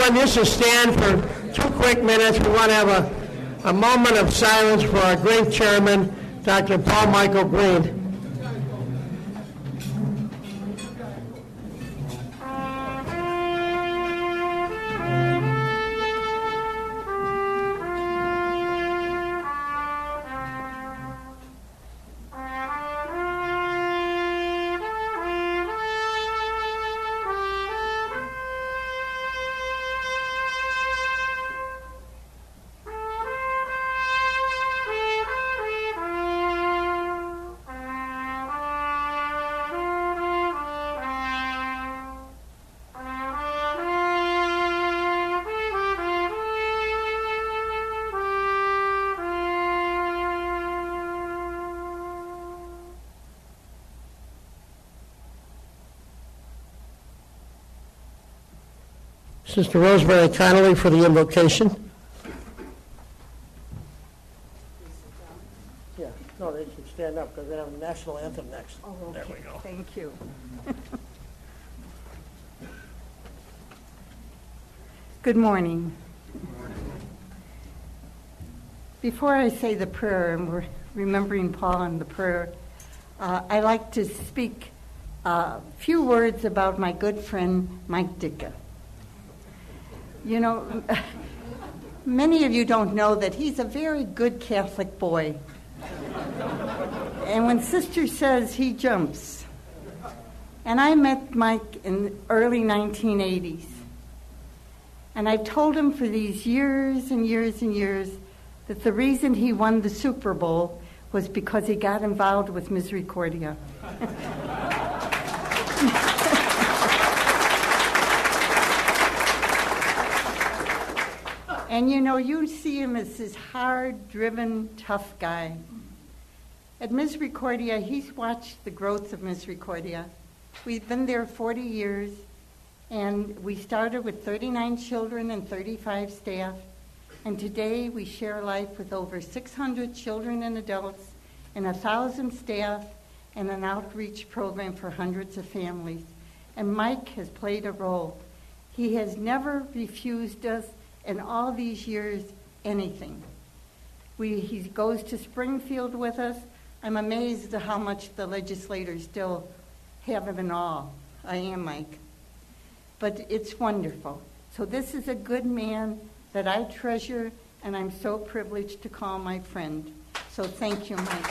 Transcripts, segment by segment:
everyone just to stand for 2 quick minutes. We want to have a moment of silence for our great chairman, Dr. Paul Michael Green. Sister Rosemary Connolly for the invocation. Yeah, no, they should stand up because they have the national anthem next. Oh, okay. There we go. Thank you. Good morning. Before I say the prayer, and we're remembering Paul and the prayer, I like to speak a few words about my good friend, Mike Ditka. You know, many of you don't know that he's a very good Catholic boy. And when Sister says, he jumps. And I met Mike in the early 1980s. And I've told him for these years and years and years that the reason he won the Super Bowl was because he got involved with Misericordia. And you know, you see him as this hard-driven, tough guy. At Misericordia, he's watched the growth of Misericordia. We've been there 40 years, and we started with 39 children and 35 staff. And today we share life with over 600 children and adults and 1,000 staff and an outreach program for hundreds of families. And Mike has played a role. He has never refused us in all these years anything. He goes to Springfield with us. I'm amazed at how much the legislators still have him in awe. I am, Mike. But it's wonderful. So this is a good man that I treasure, and I'm so privileged to call my friend. So thank you, Mike.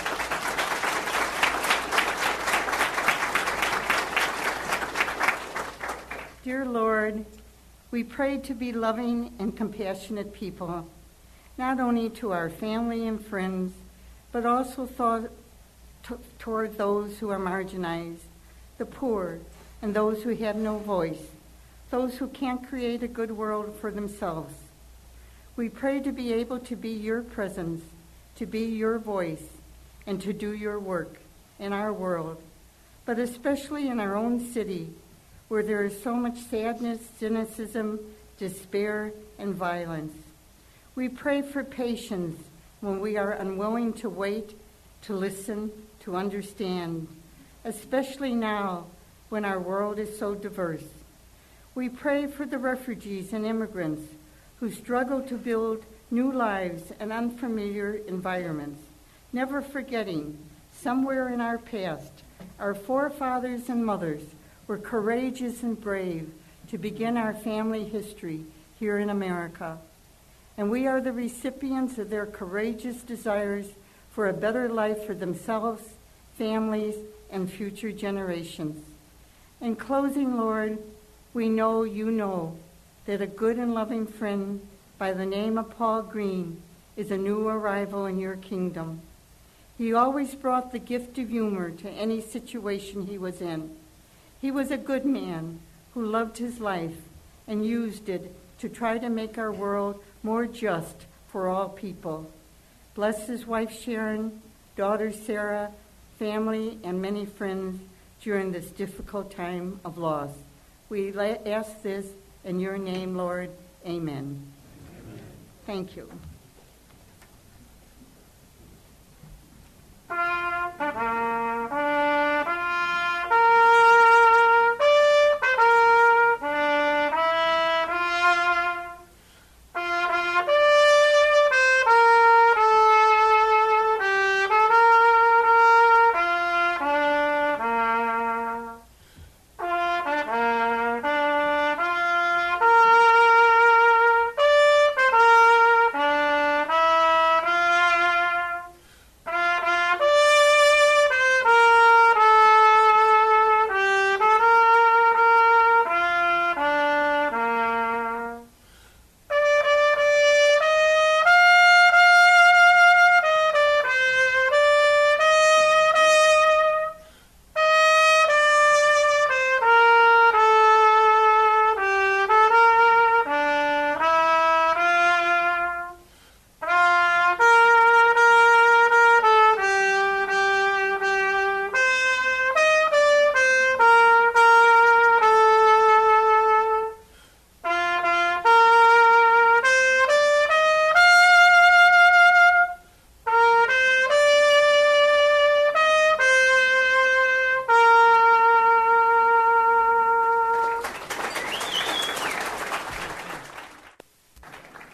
Dear Lord, we pray to be loving and compassionate people, not only to our family and friends, but also toward those who are marginalized, the poor, and those who have no voice, those who can't create a good world for themselves. We pray to be able to be your presence, to be your voice, and to do your work in our world, but especially in our own city, where there is so much sadness, cynicism, despair, and violence. We pray for patience when we are unwilling to wait, to listen, to understand, especially now when our world is so diverse. We pray for the refugees and immigrants who struggle to build new lives in unfamiliar environments, never forgetting somewhere in our past, our forefathers and mothers were courageous and brave to begin our family history here in America. And we are the recipients of their courageous desires for a better life for themselves, families, and future generations. In closing, Lord, we know you know that a good and loving friend by the name of Paul Green is a new arrival in your kingdom. He always brought the gift of humor to any situation he was in. He was a good man who loved his life and used it to try to make our world more just for all people. Bless his wife Sharon, daughter Sarah, family, and many friends during this difficult time of loss. We ask this in your name, Lord. Amen. Amen. Thank you.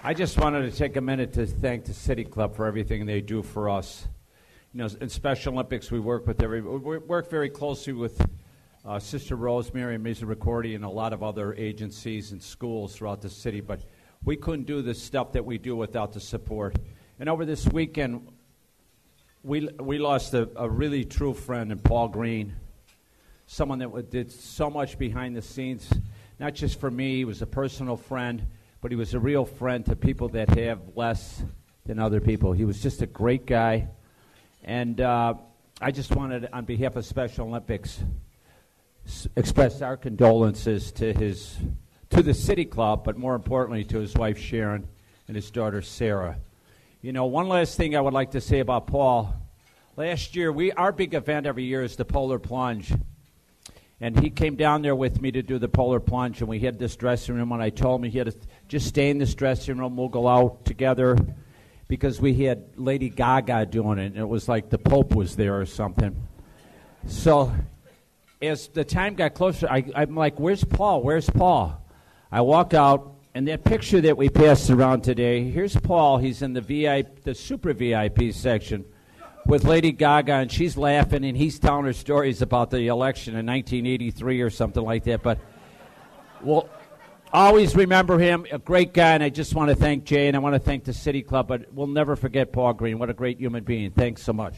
I just wanted to take a minute to thank the City Club for everything they do for us. You know, in Special Olympics, we work very closely with Sister Rosemary and Misericordia and a lot of other agencies and schools throughout the city, but we couldn't do the stuff that we do without the support. And over this weekend, we lost a really true friend in Paul Green, someone that did so much behind the scenes, not just for me. He was a personal friend, but he was a real friend to people that have less than other people. He was just a great guy. And I just wanted, on behalf of Special Olympics, express our condolences to the City Club, but more importantly to his wife Sharon and his daughter Sarah. You know, one last thing I would like to say about Paul. Last year, our big event every year is the Polar Plunge. And he came down there with me to do the Polar Plunge, and we had this dressing room, and I told him he had to just stay in this dressing room, we'll go out together, because we had Lady Gaga doing it, and it was like the Pope was there or something. So as the time got closer, I'm like, where's Paul? Where's Paul? I walk out, and that picture that we passed around today, here's Paul. He's in the super VIP section with Lady Gaga, and she's laughing, and he's telling her stories about the election in 1983 or something like that. But we'll always remember him, a great guy, and I just want to thank Jay, and I want to thank the City Club, but we'll never forget Paul Green. What a great human being. Thanks so much.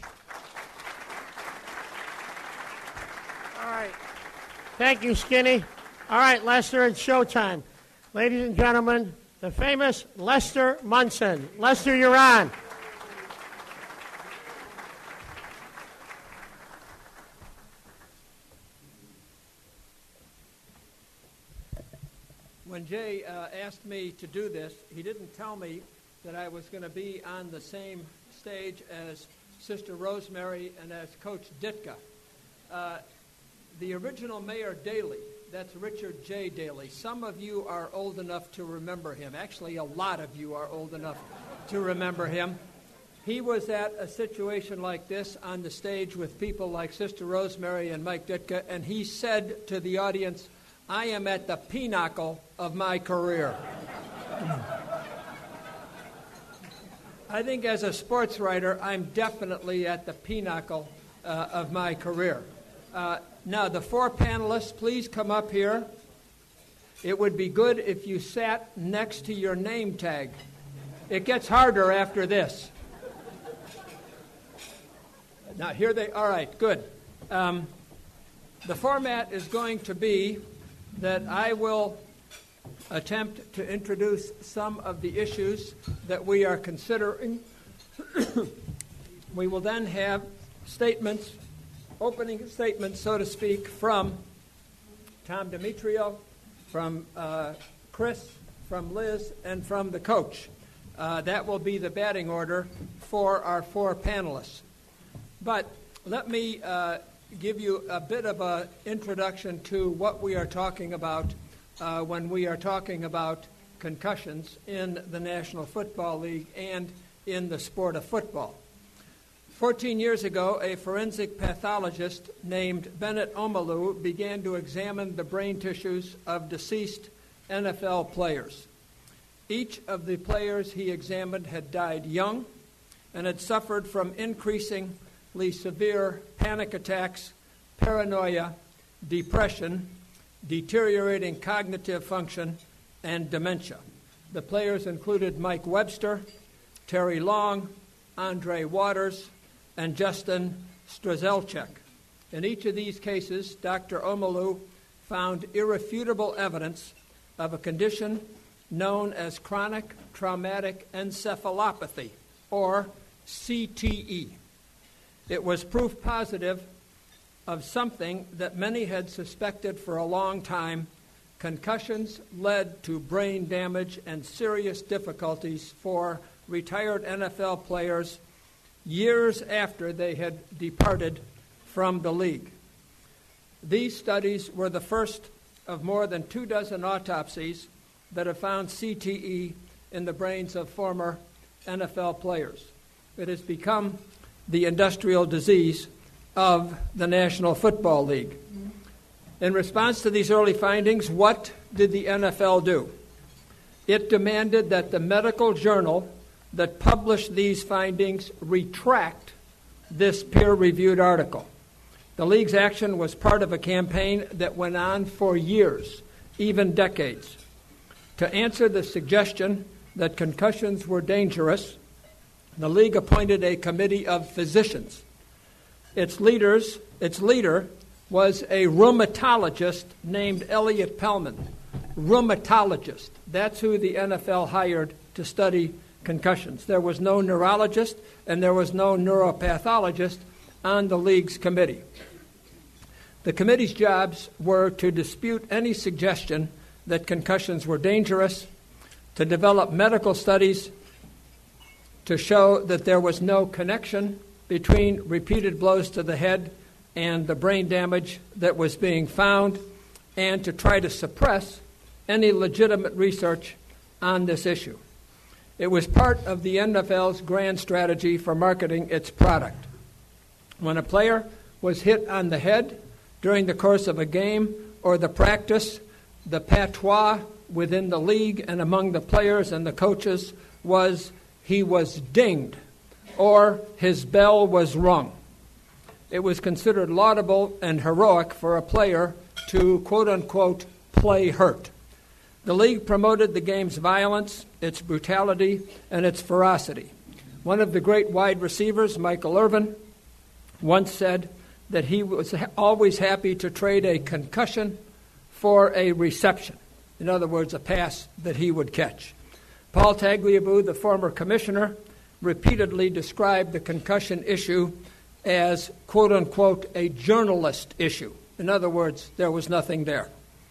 All right. Thank you, Skinny. All right, Lester, it's showtime. Ladies and gentlemen, the famous Lester Munson. Lester, you're on. When Jay asked me to do this, he didn't tell me that I was going to be on the same stage as Sister Rosemary and as Coach Ditka. The original Mayor Daley, that's Richard J. Daley. Some of you are old enough to remember him. Actually, a lot of you are old enough to remember him. He was at a situation like this on the stage with people like Sister Rosemary and Mike Ditka, and he said to the audience, I am at the pinnacle of my career. I think as a sports writer, I'm definitely at the pinnacle of my career. Now, the four panelists, please come up here. It would be good if you sat next to your name tag. It gets harder after this. Now, here they all right, good. The format is going to be that I will attempt to introduce some of the issues that we are considering. We will then have statements, opening statements, so to speak, from Tom Demetrio, from Chris, from Liz, and from the coach. That will be the batting order for our four panelists. But let me give you a bit of an introduction to what we are talking about when we are talking about concussions in the National Football League and in the sport of football. 14 years ago, a forensic pathologist named Bennett Omalu began to examine the brain tissues of deceased NFL players. Each of the players he examined had died young and had suffered from increasingly severe panic attacks, paranoia, depression, deteriorating cognitive function, and dementia. The players included Mike Webster, Terry Long, Andre Waters, and Justin Strzelczyk. In each of these cases, Dr. Omalu found irrefutable evidence of a condition known as chronic traumatic encephalopathy, or CTE. It was proof positive of something that many had suspected for a long time. Concussions led to brain damage and serious difficulties for retired NFL players years after they had departed from the league. These studies were the first of more than 24 autopsies that have found CTE in the brains of former NFL players. It has become the industrial disease of the National Football League. In response to these early findings, what did the NFL do? It demanded that the medical journal that published these findings retract this peer-reviewed article. The league's action was part of a campaign that went on for years, even decades. To answer the suggestion that concussions were dangerous, the league appointed a committee of physicians. Its leader was a rheumatologist named Elliot Pellman. Rheumatologist. That's who the NFL hired to study concussions. There was no neurologist and there was no neuropathologist on the league's committee. The committee's jobs were to dispute any suggestion that concussions were dangerous, to develop medical studies to show that there was no connection between repeated blows to the head and the brain damage that was being found, and to try to suppress any legitimate research on this issue. It was part of the NFL's grand strategy for marketing its product. When a player was hit on the head during the course of a game or the practice, the patois within the league and among the players and the coaches was he was dinged or his bell was rung. It was considered laudable and heroic for a player to, quote-unquote, play hurt. The league promoted the game's violence, its brutality, and its ferocity. One of the great wide receivers, Michael Irvin, once said that he was always happy to trade a concussion for a reception. In other words, a pass that he would catch. Paul Tagliabue, the former commissioner, repeatedly described the concussion issue as, quote-unquote, a journalist issue. In other words, there was nothing there.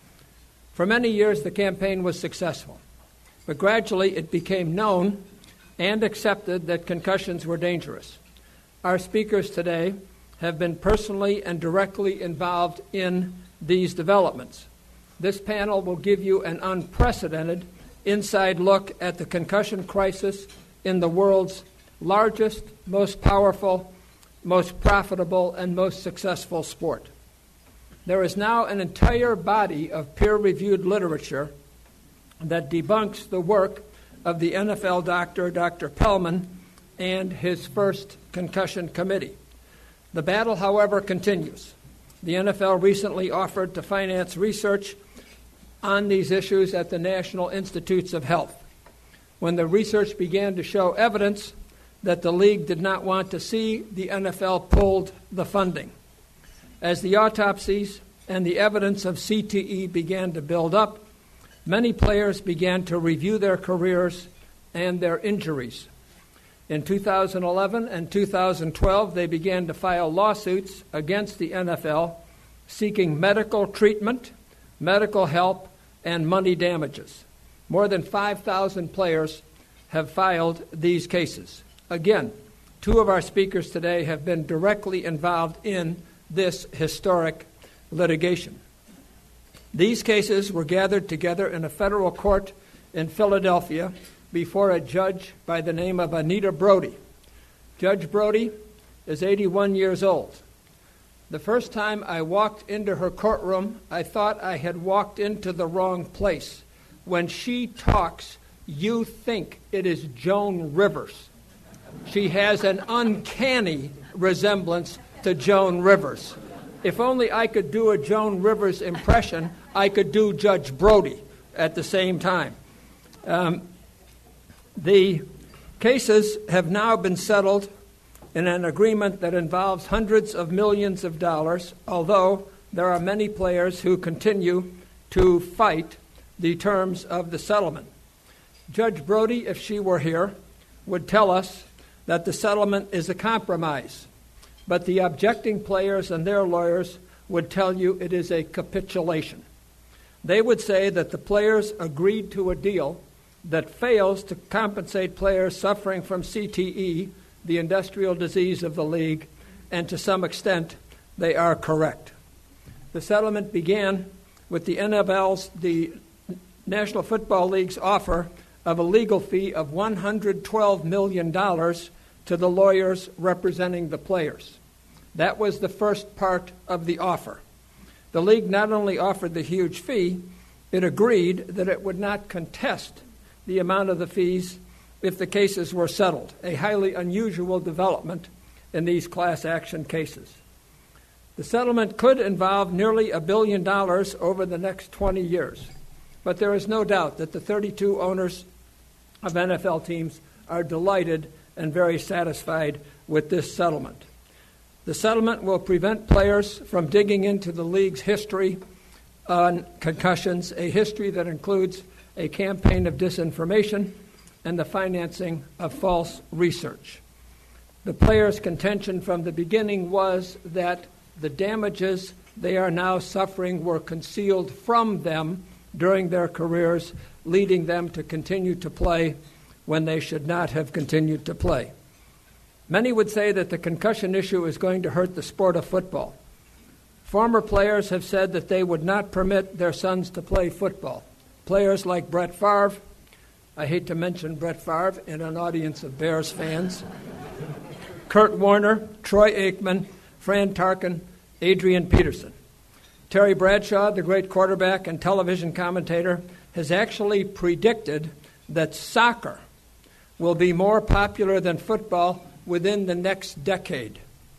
For many years, the campaign was successful, but gradually it became known and accepted that concussions were dangerous. Our speakers today have been personally and directly involved in these developments. This panel will give you an unprecedented inside look at the concussion crisis in the world's largest, most powerful, most profitable, and most successful sport. There is now an entire body of peer-reviewed literature that debunks the work of the NFL doctor, Dr. Pellman, and his first concussion committee. The battle, however, continues. The NFL recently offered to finance research on these issues at the National Institutes of Health. When the research began to show evidence that the league did not want to see, the NFL pulled the funding. As the autopsies and the evidence of CTE began to build up, many players began to review their careers and their injuries. In 2011 and 2012, they began to file lawsuits against the NFL seeking medical treatment, medical help, and money damages. More than 5,000 players have filed these cases. Again, two of our speakers today have been directly involved in this historic litigation. These cases were gathered together in a federal court in Philadelphia before a judge by the name of Anita Brody. Judge Brody is 81 years old. The first time I walked into her courtroom, I thought I had walked into the wrong place. When she talks, you think it is Joan Rivers. She has an uncanny resemblance to Joan Rivers. If only I could do a Joan Rivers impression, I could do Judge Brody at the same time. The cases have now been settled in an agreement that involves hundreds of millions of dollars, although there are many players who continue to fight the terms of the settlement. Judge Brody, if she were here, would tell us that the settlement is a compromise, but the objecting players and their lawyers would tell you it is a capitulation. They would say that the players agreed to a deal that fails to compensate players suffering from CTE, the industrial disease of the league, and to some extent, they are correct. The settlement began with the NFL's, the National Football League's offer of a legal fee of $112 million to the lawyers representing the players. That was the first part of the offer. The league not only offered the huge fee, it agreed that it would not contest the amount of the fees if the cases were settled, a highly unusual development in these class action cases. The settlement could involve nearly $1 billion over the next 20 years, but there is no doubt that the 32 owners of NFL teams are delighted and very satisfied with this settlement. The settlement will prevent players from digging into the league's history on concussions, a history that includes a campaign of disinformation and the financing of false research. The players' contention from the beginning was that the damages they are now suffering were concealed from them during their careers, leading them to continue to play when they should not have continued to play. Many would say that the concussion issue is going to hurt the sport of football. Former players have said that they would not permit their sons to play football. Players like Brett Favre, I hate to mention Brett Favre in an audience of Bears fans, Kurt Warner, Troy Aikman, Fran Tarkin, Adrian Peterson. Terry Bradshaw, the great quarterback and television commentator, has actually predicted that soccer will be more popular than football within the next decade.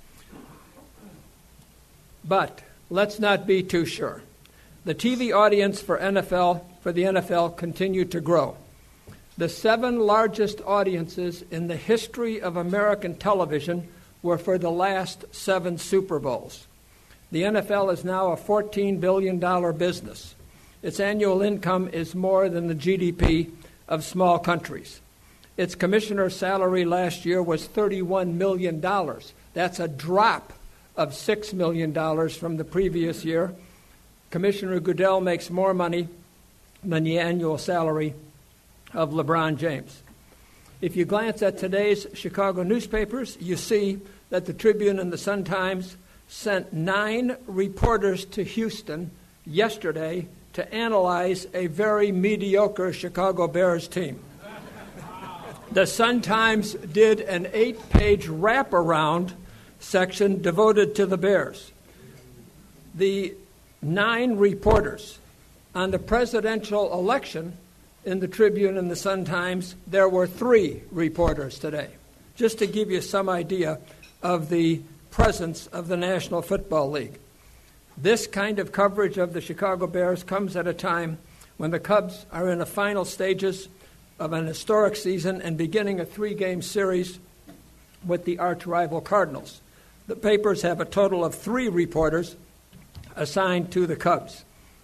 But let's not be too sure. The TV audience for the NFL continue to grow. The 7 largest audiences in the history of American television were for the last 7 Super Bowls. The NFL is now a $14 billion business. Its annual income is more than the GDP of small countries. Its commissioner's salary last year was $31 million. That's a drop of $6 million from the previous year. Commissioner Goodell makes more money than the annual salary of LeBron James. If you glance at today's Chicago newspapers, you see that the Tribune and the Sun-Times sent 9 reporters to Houston yesterday to analyze a very mediocre Chicago Bears team. The Sun-Times did an 8-page wraparound section devoted to the Bears. The 9 reporters on the presidential election in the Tribune and the Sun-Times, there were 3 reporters today, just to give you some idea of the presence of the National Football League. This kind of coverage of the Chicago Bears comes at a time when the Cubs are in the final stages of an historic season and beginning a 3-game series with the arch-rival Cardinals. The papers have a total of 3 reporters assigned to the Cubs.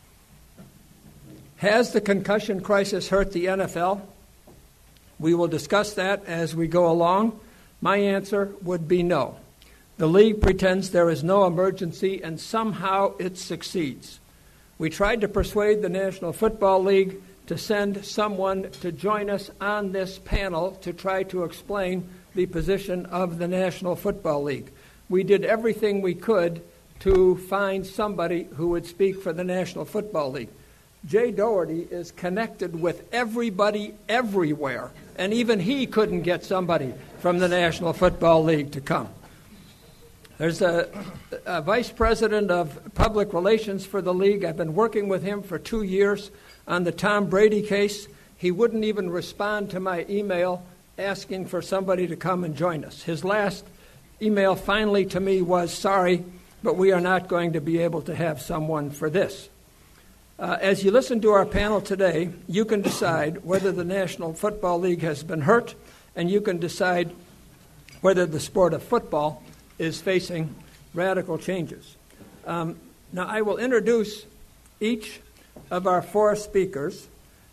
Has the concussion crisis hurt the NFL? We will discuss that as we go along. My answer would be no. The league pretends there is no emergency, and somehow it succeeds. We tried to persuade the National Football League to send someone to join us on this panel to try to explain the position of the National Football League. We did everything we could to find somebody who would speak for the National Football League. Jay Doherty is connected with everybody everywhere, and even he couldn't get somebody from the National Football League to come. There's a vice president of public relations for the league. I've been working with him for 2 years on the Tom Brady case. He wouldn't even respond to my email asking for somebody to come and join us. His last email finally to me was, sorry, but we are not going to be able to have someone for this. As you listen to our panel today, you can decide whether the National Football League has been hurt, and you can decide whether the sport of football is facing radical changes. Now, I will introduce each of our 4 speakers.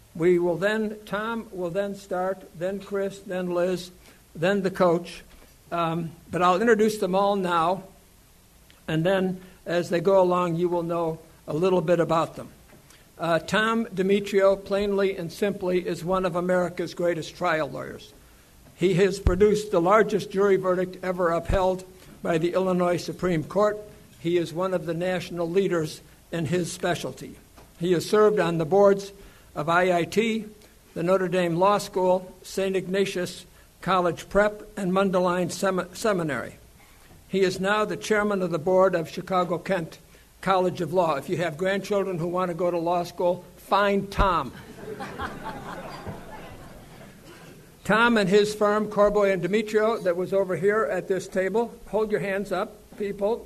Tom will then start, then Chris, then Liz, then the coach. But I'll introduce them all now, and then as they go along, you will know a little bit about them. Tom Demetrio, plainly and simply, is one of America's greatest trial lawyers. He has produced the largest jury verdict ever upheld by the Illinois Supreme Court. He is one of the national leaders in his specialty. He has served on the boards of IIT, the Notre Dame Law School, St. Ignatius College Prep, and Mundelein Seminary. He is now the chairman of the board of Chicago-Kent College of Law. If you have grandchildren who want to go to law school, find Tom. Tom and his firm, Corboy and Demetrio, that was over here at this table, hold your hands up, people,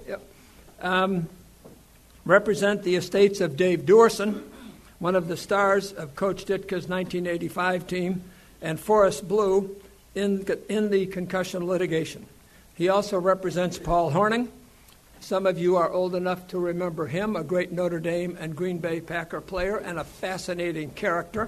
represent the estates of Dave Duerson, one of the stars of Coach Ditka's 1985 team, and Forrest Blue in the concussion litigation. He also represents Paul Hornung. Some of you are old enough to remember him, a great Notre Dame and Green Bay Packer player and a fascinating character.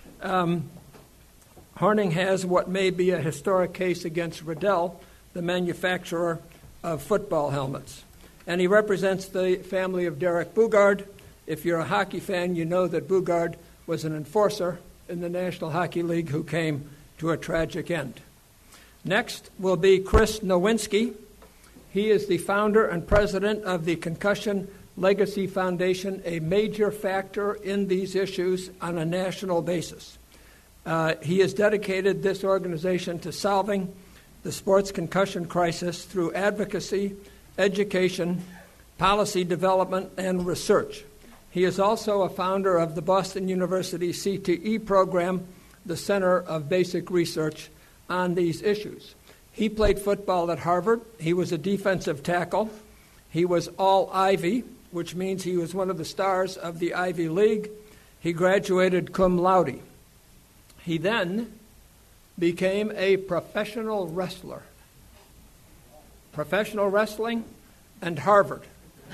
Hornung has what may be a historic case against Riddell, the manufacturer of football helmets. And he represents the family of Derek Boogaard. If you're a hockey fan, you know that Boogaard was an enforcer in the National Hockey League who came to a tragic end. Next will be Chris Nowinski. He is the founder and president of the Concussion Legacy Foundation, a major factor in these issues on a national basis. He has dedicated this organization to solving the sports concussion crisis through advocacy, education, policy development, and research. He is also a founder of the Boston University CTE program, the Center of Basic Research on these issues. He played football at Harvard. He was a defensive tackle. He was all Ivy, which means he was one of the stars of the Ivy League. He graduated cum laude. He then became a professional wrestler. Professional wrestling and Harvard.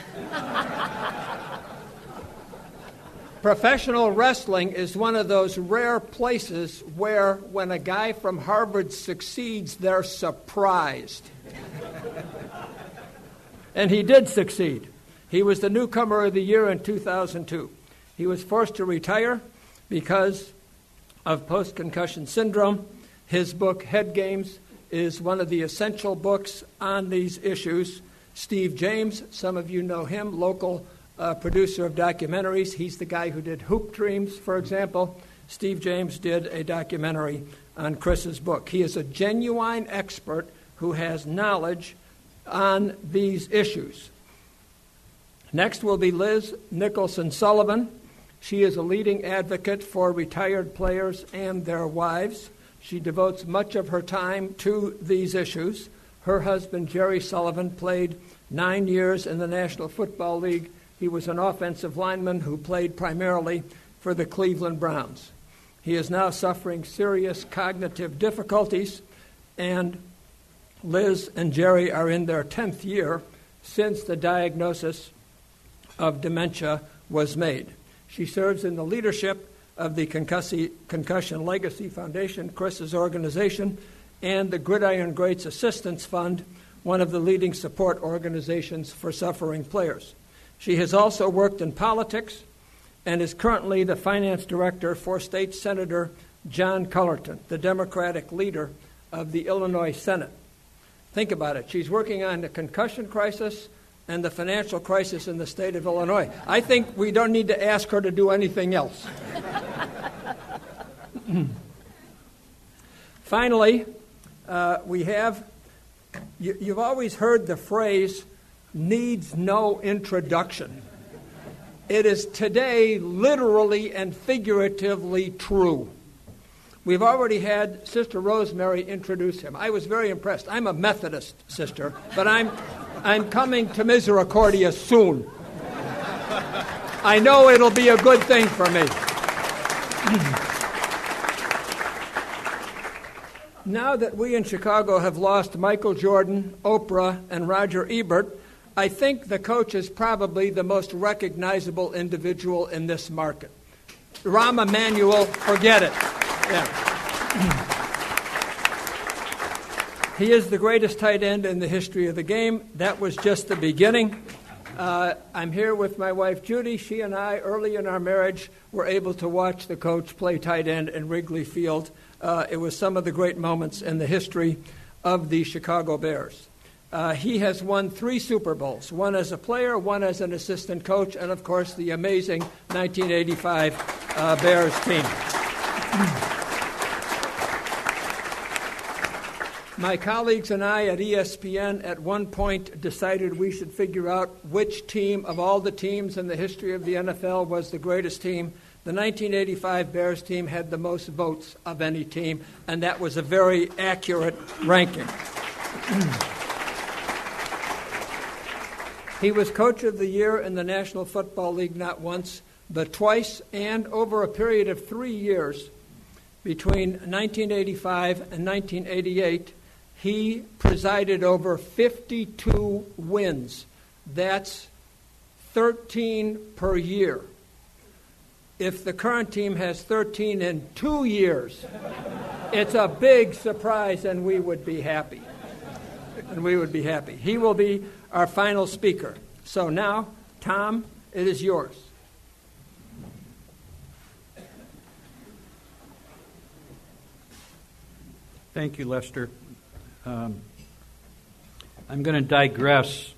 Professional wrestling is one of those rare places where when a guy from Harvard succeeds, they're surprised. And he did succeed. He was the newcomer of the year in 2002. He was forced to retire because of post-concussion syndrome. His book, Head Games, is one of the essential books on these issues. Steve James, some of you know him, local producer of documentaries. He's the guy who did Hoop Dreams, for example. Steve James did a documentary on Chris's book. He is a genuine expert who has knowledge on these issues. Next will be Liz Nicholson Sullivan. She is a leading advocate for retired players and their wives. She devotes much of her time to these issues. Her husband, Jerry Sullivan, played 9 years in the National Football League. He was an offensive lineman who played primarily for the Cleveland Browns. He is now suffering serious cognitive difficulties, and Liz and Jerry are in their 10th year since the diagnosis of dementia was made. She serves in the leadership of the Concussion Legacy Foundation, Chris's organization, and the Gridiron Greats Assistance Fund, one of the leading support organizations for suffering players. She has also worked in politics and is currently the finance director for State Senator John Cullerton, the Democratic leader of the Illinois Senate. Think about it. She's working on the concussion crisis and the financial crisis in the state of Illinois. I think we don't need to ask her to do anything else. Finally, we have, you've always heard the phrase, needs no introduction. It is today literally and figuratively true. We've already had Sister Rosemary introduce him. I was very impressed. I'm a Methodist sister, but I'm coming to Misericordia soon. I know it'll be a good thing for me. Now that we in Chicago have lost Michael Jordan, Oprah, and Roger Ebert, I think the coach is probably the most recognizable individual in this market. Rahm Emanuel, forget it. Yeah. He is the greatest tight end in the history of the game. That was just the beginning. I'm here with my wife, Judy. She and I, early in our marriage, were able to watch the coach play tight end in Wrigley Field. It was some of the great moments in the history of the Chicago Bears. He has won 3 Super Bowls, one as a player, one as an assistant coach, and, of course, the amazing 1985 Bears team. My colleagues and I at ESPN at one point decided we should figure out which team of all the teams in the history of the NFL was the greatest team The 1985 Bears team had the most votes of any team, and that was a very accurate ranking. He was Coach of the Year in the National Football League not once, but twice, and over a period of 3 years, between 1985 and 1988, he presided over 52 wins. That's 13 per year. If the current team has 13 in 2 years, it's a big surprise, and we would be happy. He will be our final speaker. So now, Tom, it is yours. Thank you, Lester. I'm going to digress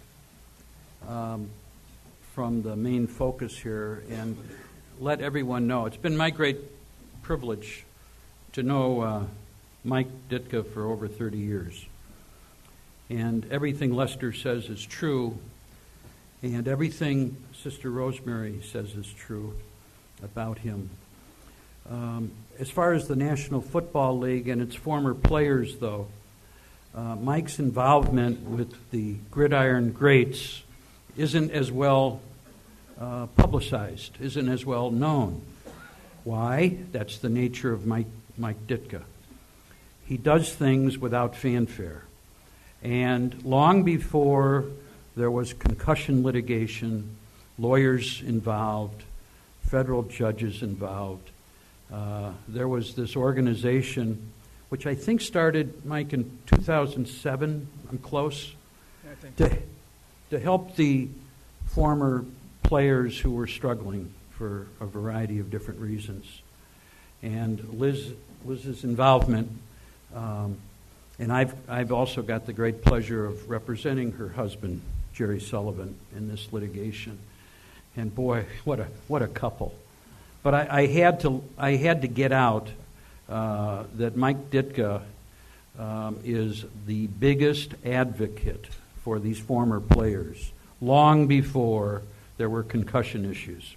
from the main focus here and let everyone know. It's been my great privilege to know Mike Ditka for over 30 years. And everything Lester says is true, and everything Sister Rosemary says is true about him. As far as the National Football League and its former players, though, Mike's involvement with the Gridiron Greats isn't as well publicized, isn't as well known. Why? That's the nature of Mike Ditka. He does things without fanfare. And long before there was concussion litigation, lawyers involved, federal judges involved, there was this organization, which I think started, Mike, in 2007, I'm close, to help the former players who were struggling for a variety of different reasons. And Liz's involvement, and I've also got the great pleasure of representing her husband, Jerry Sullivan, in this litigation. And boy, what a couple! But I had to get out that Mike Ditka is the biggest advocate for these former players, long before there were concussion issues.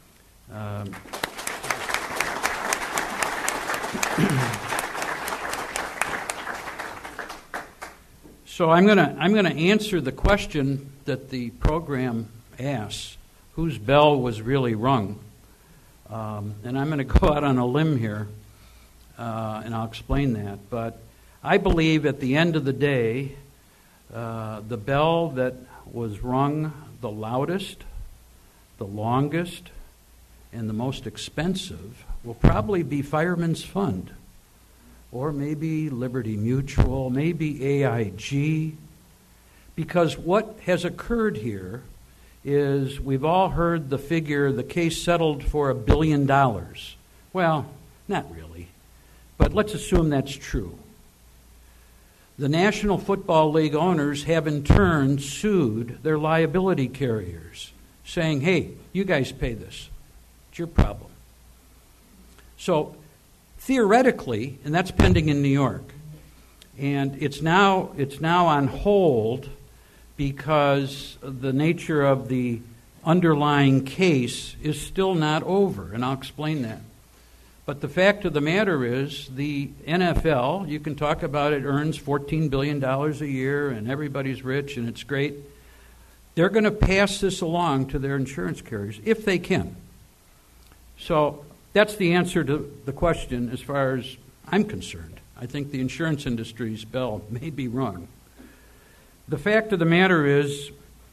So I'm gonna answer the question that the program asks: whose bell was really rung? And I'm going to go out on a limb here, and I'll explain that. But I believe at the end of the day, the bell that was rung the loudest, the longest, and the most expensive will probably be Fireman's Fund, or maybe Liberty Mutual, maybe AIG, because what has occurred here is we've all heard the figure, the case settled for $1 billion. Well, not really, but let's assume that's true. The National Football League owners have in turn sued their liability carriers, saying, hey, you guys pay this. It's your problem. So theoretically, and that's pending in New York, and it's now on hold because the nature of the underlying case is still not over, and I'll explain that. But the fact of the matter is the NFL, you can talk about it, earns $14 billion a year, and everybody's rich, and it's great. They're going to pass this along to their insurance carriers, if they can. So that's the answer to the question as far as I'm concerned. I think the insurance industry's bell may be rung. The fact of the matter is,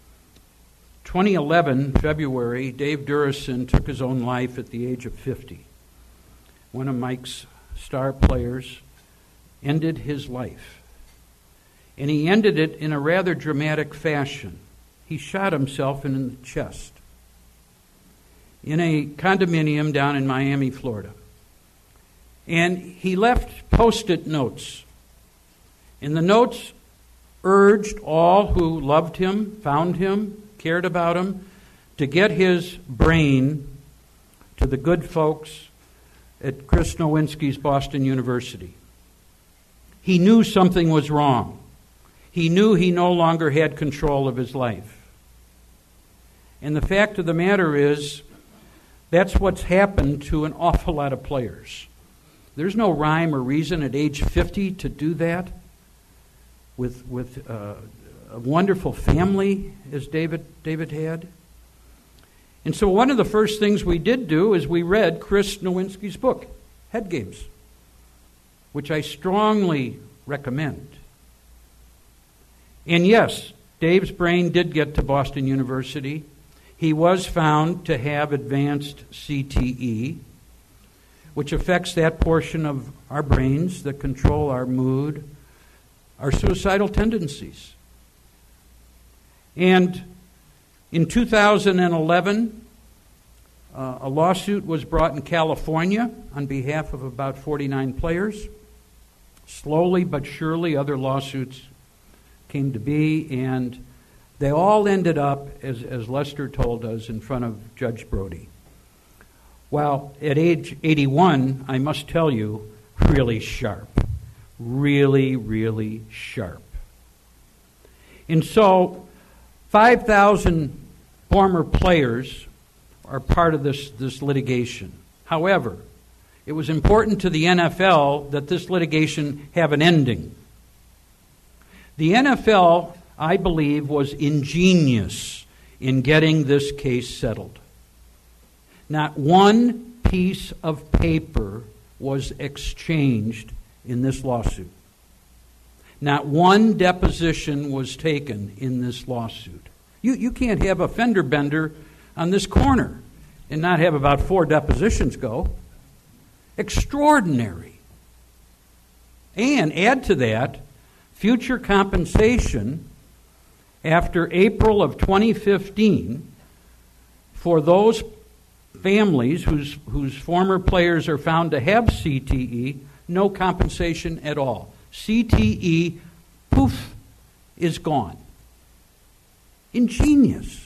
2011, February, Dave Durison took his own life at the age of 50. One of Mike's star players ended his life. And he ended it in a rather dramatic fashion. He shot himself in the chest in a condominium down in Miami, Florida. And he left Post-it notes. And the notes urged all who loved him, found him, cared about him, to get his brain to the good folks at Chris Nowinski's Boston University. He knew something was wrong. He knew he no longer had control of his life. And the fact of the matter is, That's what's happened to an awful lot of players. There's no rhyme or reason at age 50 to do that with a wonderful family as David had. And so one of the first things we did do is we read Chris Nowinski's book, Head Games, which I strongly recommend. And yes, Dave's brain did get to Boston University. He was found to have advanced CTE, which affects that portion of our brains that control our mood, our suicidal tendencies. And in 2011, a lawsuit was brought in California on behalf of about 49 players. Slowly but surely, other lawsuits came to be, and they all ended up, as Lester told us, in front of Judge Brody. Well, at age 81, I must tell you, really sharp. Really, really sharp. And so, 5,000 former players are part of this litigation. However, it was important to the NFL that this litigation have an ending. The NFL, I believe, was ingenious in getting this case settled. Not one piece of paper was exchanged in this lawsuit. Not one deposition was taken in this lawsuit. You can't have a fender bender on this corner and not have about 4 depositions go. Extraordinary. And add to that, future compensation after April of 2015 for those families whose former players are found to have CTE, no compensation at all. CTE, poof, is gone. Ingenious.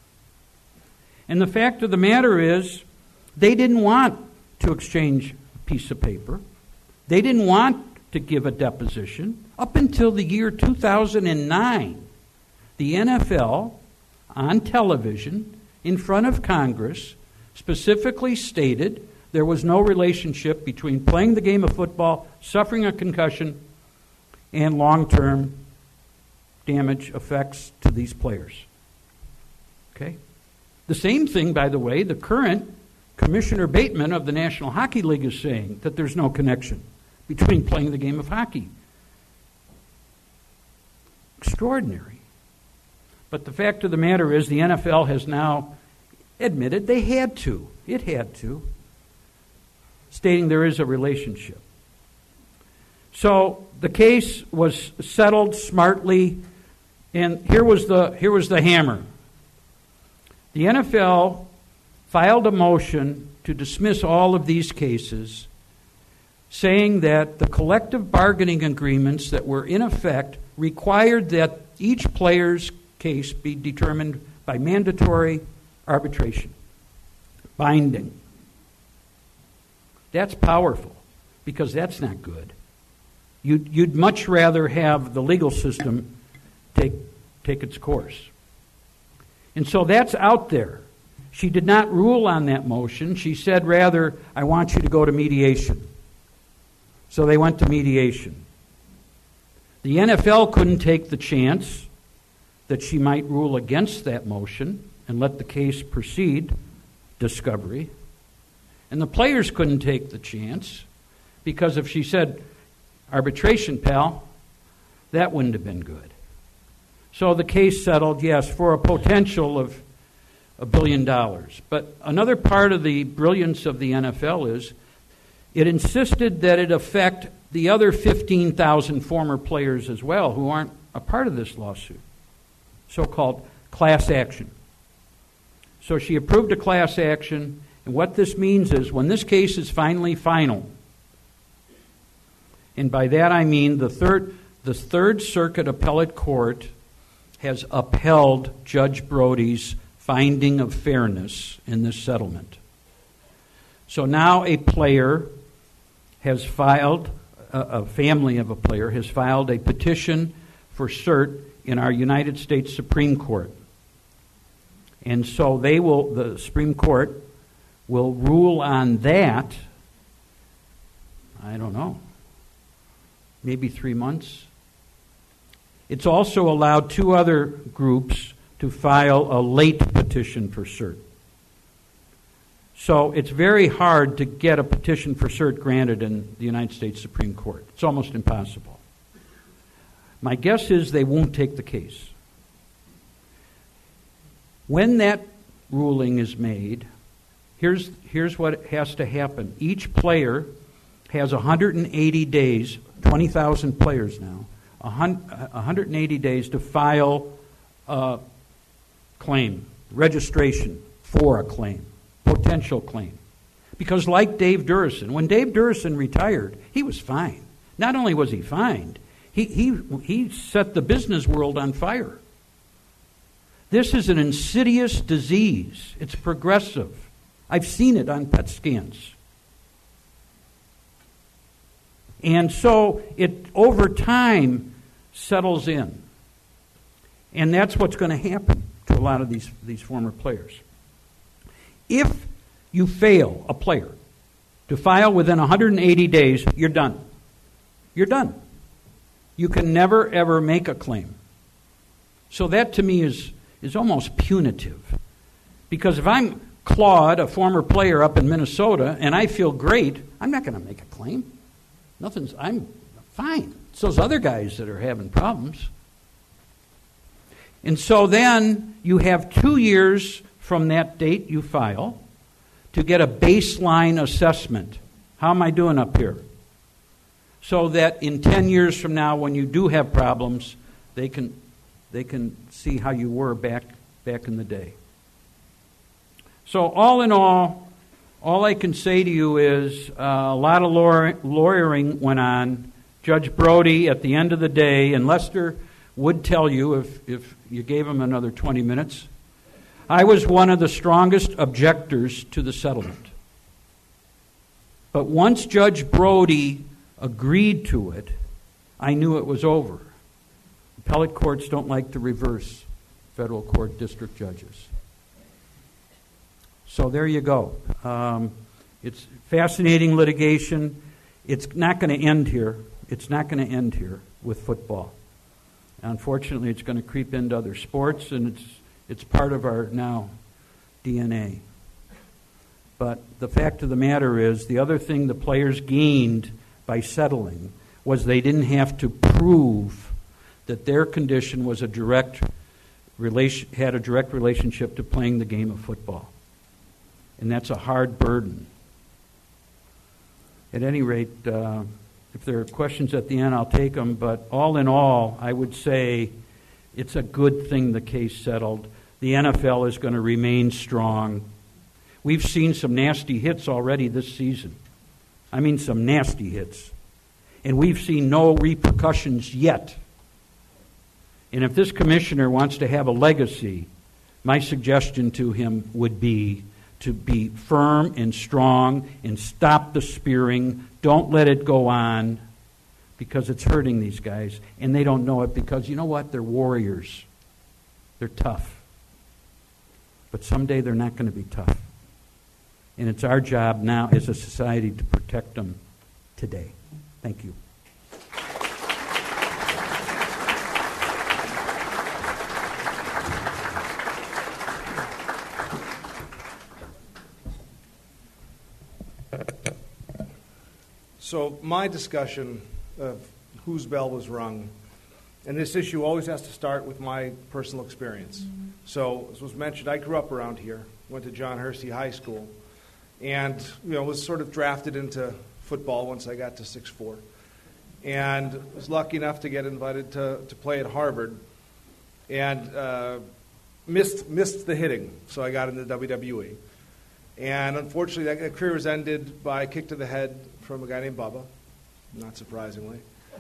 And the fact of the matter is, they didn't want to exchange a piece of paper. They didn't want to give a deposition. Up until the year 2009, the NFL, on television, in front of Congress, specifically stated there was no relationship between playing the game of football, suffering a concussion, and long-term damage effects to these players. Okay? The same thing, by the way, the current Commissioner Bateman of the National Hockey League is saying, that there's no connection between playing the game of hockey. Extraordinary. But the fact of the matter is the NFL has now admitted they had to. It had to. Stating there is a relationship. So the case was settled smartly, and here was the hammer. The NFL filed a motion to dismiss all of these cases, saying that the collective bargaining agreements that were in effect required that each player's case be determined by mandatory arbitration. Binding. That's powerful, because that's not good. You'd much rather have the legal system take its course. And so that's out there. She did not rule on that motion. She said, rather, I want you to go to mediation. So they went to mediation. The NFL couldn't take the chance that she might rule against that motion and let the case proceed, discovery. And the players couldn't take the chance, because if she said, arbitration, pal, that wouldn't have been good. So the case settled, yes, for a potential of $1 billion. But another part of the brilliance of the NFL is it insisted that it affect the other 15,000 former players as well who aren't a part of this lawsuit, so-called class action. So she approved a class action, and what this means is when this case is finally final, and by that I mean the Third Circuit Appellate Court has upheld Judge Brody's finding of fairness in this settlement. So now a player has filed, a family of a player has filed a petition for cert in our United States Supreme Court. And so the Supreme Court will rule on that, I don't know, maybe 3 months. It's also allowed 2 other groups to file a late petition for cert. So it's very hard to get a petition for cert granted in the United States Supreme Court. It's almost impossible. My guess is they won't take the case. When that ruling is made, here's what has to happen. Each player has 180 days, 20,000 players now, 180 days to file a claim, registration for a claim, potential claim. Because like Dave Durrison, when Dave Durrison retired, he was fined. Not only was he fined, he set the business world on fire. This is an insidious disease. It's progressive. I've seen it on PET scans. And so it, over time, settles in. And that's what's going to happen to a lot of these former players. If you fail a player to file within 180 days, you're done. You're done. You can never, ever make a claim. So that, to me, is almost punitive. Because if I'm Claude, a former player up in Minnesota, and I feel great, I'm not going to make a claim. I'm fine. It's those other guys that are having problems. And so then you have 2 years from that date you file to get a baseline assessment. How am I doing up here? So that in 10 years from now, when you do have problems, they can see how you were back in the day. So all in all I can say to you is a lot of lawyering went on. Judge Brody, at the end of the day, and Lester would tell you if you gave him another 20 minutes, I was one of the strongest objectors to the settlement. But once Judge Brody agreed to it, I knew it was over. Appellate courts don't like to reverse federal court district judges. So there you go. It's fascinating litigation. It's not going to end here. It's not going to end here with football. Unfortunately, it's going to creep into other sports, and it's part of our now DNA. But the fact of the matter is, the other thing the players gained by settling was they didn't have to prove that their condition was had a direct relationship to playing the game of football. And that's a hard burden. At any rate, if there are questions at the end, I'll take them. But all in all, I would say it's a good thing the case settled. The NFL is going to remain strong. We've seen some nasty hits already this season. I mean some nasty hits. And we've seen no repercussions yet. And if this commissioner wants to have a legacy, my suggestion to him would be to be firm and strong and stop the spearing. Don't let it go on, because it's hurting these guys. And they don't know it because, you know what? They're warriors. They're tough. But someday they're not going to be tough. And it's our job now as a society to protect them today. Thank you. So my discussion of whose bell was rung, and this issue always has to start with my personal experience. So, as was mentioned, I grew up around here, went to John Hersey High School, and was sort of drafted into football once I got to 6'4", and was lucky enough to get invited to play at Harvard, and missed the hitting, so I got into WWE. And unfortunately, that career was ended by a kick to the head from a guy named Bubba, not surprisingly.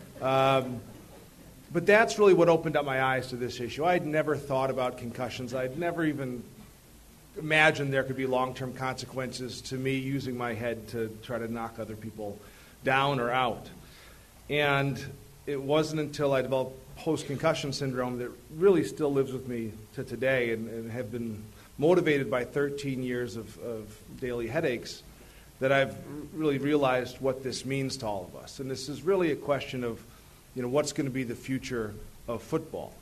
But that's really what opened up my eyes to this issue. I had never thought about concussions. I'd never even imagined there could be long-term consequences to me using my head to try to knock other people down or out. And it wasn't until I developed post-concussion syndrome that really still lives with me to today, and have been motivated by 13 years of daily headaches, that I've really realized what this means to all of us. And this is really a question of, what's going to be the future of football.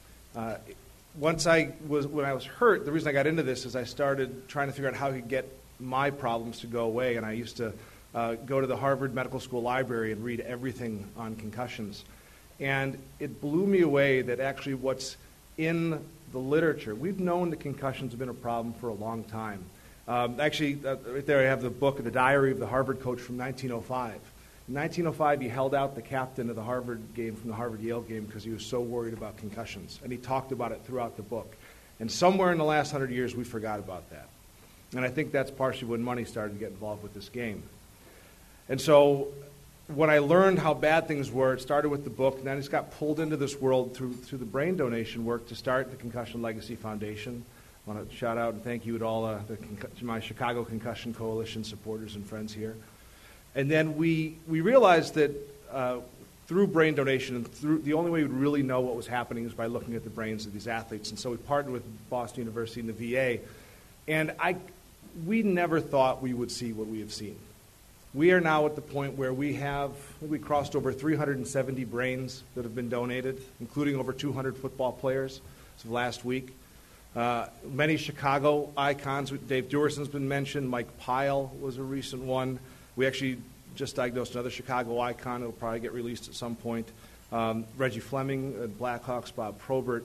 When I was hurt, the reason I got into this is I started trying to figure out how I could get my problems to go away. And I used to go to the Harvard Medical School library and read everything on concussions. And it blew me away that actually what's in the literature, we've known that concussions have been a problem for a long time. Right there I have the book, The Diary of the Harvard Coach from 1905. In 1905, he held out the captain of the Harvard game from the Harvard-Yale game because he was so worried about concussions. And he talked about it throughout the book. And somewhere in the last 100 years, we forgot about that. And I think that's partially when money started to get involved with this game. And so when I learned how bad things were, it started with the book, and then I just got pulled into this world through the brain donation work to start the Concussion Legacy Foundation. I want to shout out and thank you to all my Chicago Concussion Coalition supporters and friends here. And then we realized that through brain donation, and through the only way we'd really know what was happening is by looking at the brains of these athletes. And so we partnered with Boston University and the VA. And we never thought we would see what we have seen. We are now at the point where we crossed over 370 brains that have been donated, including over 200 football players as of last week. Many Chicago icons. Dave Duerson's been mentioned. Mike Pyle was a recent one. We actually just diagnosed another Chicago icon. It'll probably get released at some point. Reggie Fleming, Blackhawks, Bob Probert.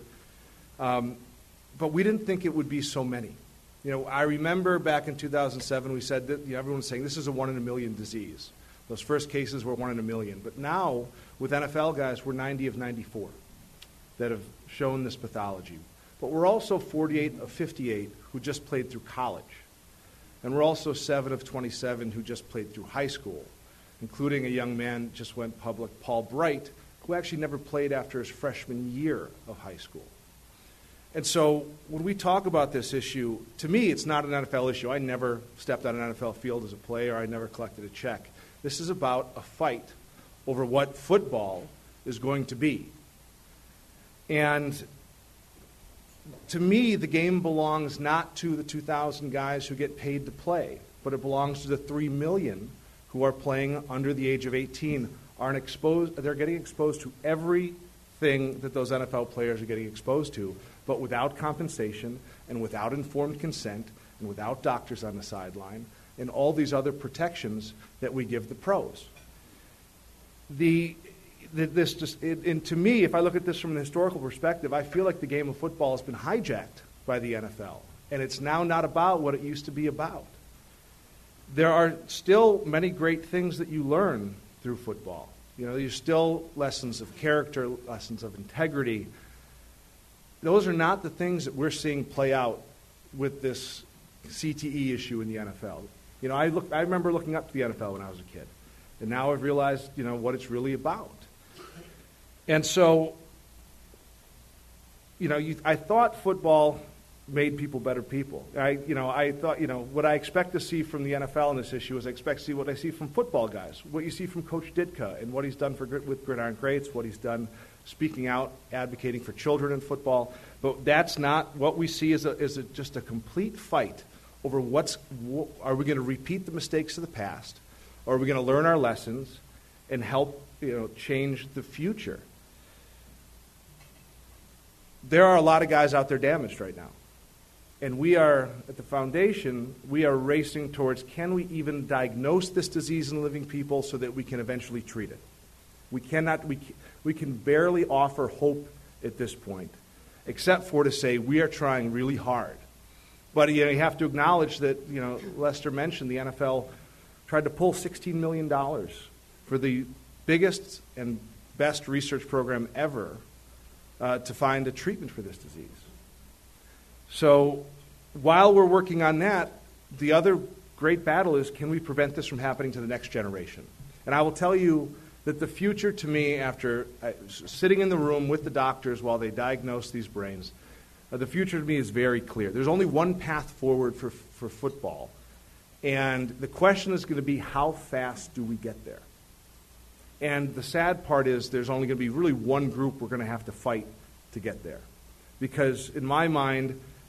But we didn't think it would be so many. I remember back in 2007, we said that everyone was saying this is a 1 in a million disease. Those first cases were 1 in a million. But now, with NFL guys, we're 90 of 94 that have shown this pathology. But we're also 48 of 58 who just played through college. And we're also 7 of 27 who just played through high school, including a young man just went public, Paul Bright, who actually never played after his freshman year of high school. And so when we talk about this issue, to me, it's not an NFL issue. I never stepped on an NFL field as a player. I never collected a check. This is about a fight over what football is going to be. And to me, the game belongs not to the 2,000 guys who get paid to play, but it belongs to the 3 million who are playing under the age of 18. They're getting exposed to everything that those NFL players are getting exposed to, but without compensation and without informed consent and without doctors on the sideline and all these other protections that we give the pros. To me, if I look at this from an historical perspective, I feel like the game of football has been hijacked by the NFL, and it's now not about what it used to be about. There are still many great things that you learn through football. There's still lessons of character, lessons of integrity. Those are not the things that we're seeing play out with this CTE issue in the NFL. I remember looking up to the NFL when I was a kid, and now I've realized, what it's really about. And so, I thought football made people better people. I thought, what I expect to see from the NFL in this issue is I expect to see what I see from football guys, what you see from Coach Ditka and what he's done with Gridiron Greats, what he's done speaking out, advocating for children in football. But that's not what we see as just a complete fight over are we going to repeat the mistakes of the past, or are we going to learn our lessons and help change the future? There are a lot of guys out there damaged right now. And we are, at the foundation, we are racing towards, can we even diagnose this disease in living people so that we can eventually treat it? We can barely offer hope at this point, except for to say we are trying really hard. But you have to acknowledge that, Lester mentioned the NFL tried to pull $16 million for the biggest and best research program ever to find a treatment for this disease. So while we're working on that, the other great battle is, can we prevent this from happening to the next generation? And I will tell you that the future to me, after sitting in the room with the doctors while they diagnose these brains, the future to me is very clear. There's only one path forward for football. And the question is going to be, how fast do we get there? And the sad part is there's only going to be really one group we're going to have to fight to get there. Because in my mind,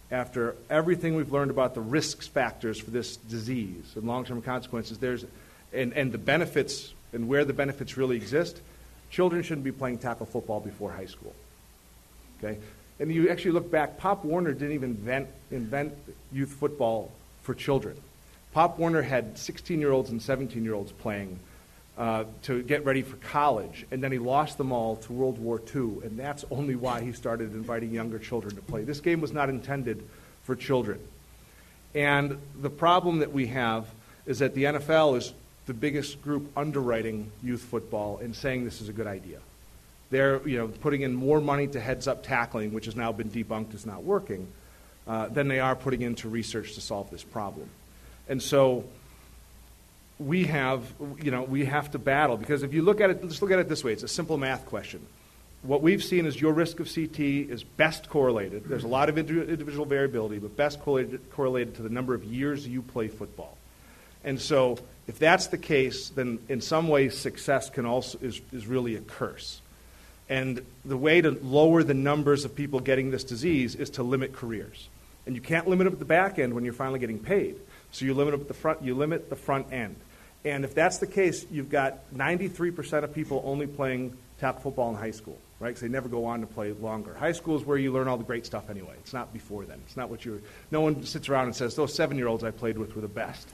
after everything we've learned about the risk factors for this disease and long-term consequences, and the benefits and where the benefits really exist, children shouldn't be playing tackle football before high school. Okay? And you actually look back, Pop Warner didn't even invent youth football for children. Pop Warner had 16-year-olds and 17-year-olds playing to get ready for college, and then he lost them all to World War II, and that's only why he started inviting younger children to play. This game was not intended for children. And the problem that we have is that the NFL is the biggest group underwriting youth football and saying this is a good idea. They're putting in more money to heads-up tackling, which has now been debunked as not working, than they are putting into research to solve this problem. And so we have to battle, because if you look at it, let's look at it this way. It's a simple math question. What we've seen is your risk of CT is best correlated. There's a lot of individual variability, but best correlated to the number of years you play football. And so if that's the case, then in some ways success is really a curse. And the way to lower the numbers of people getting this disease is to limit careers. And you can't limit it at the back end when you're finally getting paid. So you limit it at the front. You limit the front end. And if that's the case, you've got 93% of people only playing tackle football in high school, right? Because they never go on to play longer. High school is where you learn all the great stuff anyway. It's not before then. It's not what you're. No one sits around and says, those 7-year-olds I played with were the best.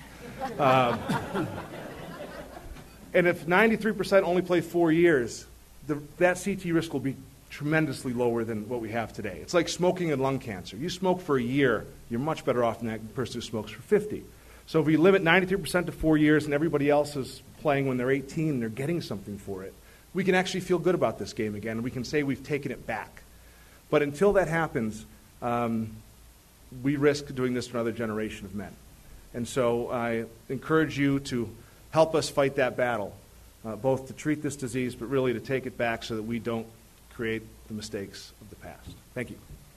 And if 93% only play 4 years, that CT risk will be tremendously lower than what we have today. It's like smoking and lung cancer. You smoke for a year, you're much better off than that person who smokes for 50. So if we limit 93% to 4 years and everybody else is playing when they're 18 and they're getting something for it, we can actually feel good about this game again, and we can say we've taken it back. But until that happens, we risk doing this to another generation of men. And so I encourage you to help us fight that battle, both to treat this disease, but really to take it back so that we don't create the mistakes of the past. Thank you.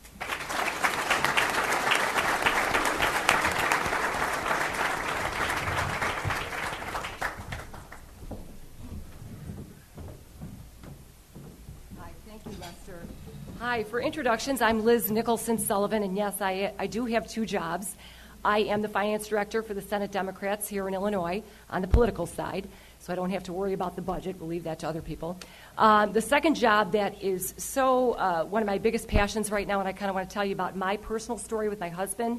Hi, thank you, Lester. Hi, for introductions, I'm Liz Nicholson Sullivan, and yes, I do have 2 jobs. I am the finance director for the Senate Democrats here in Illinois on the political side, so I don't have to worry about the budget. We'll leave that to other people. The second job that is one of my biggest passions right now, and I kind of want to tell you about my personal story with my husband.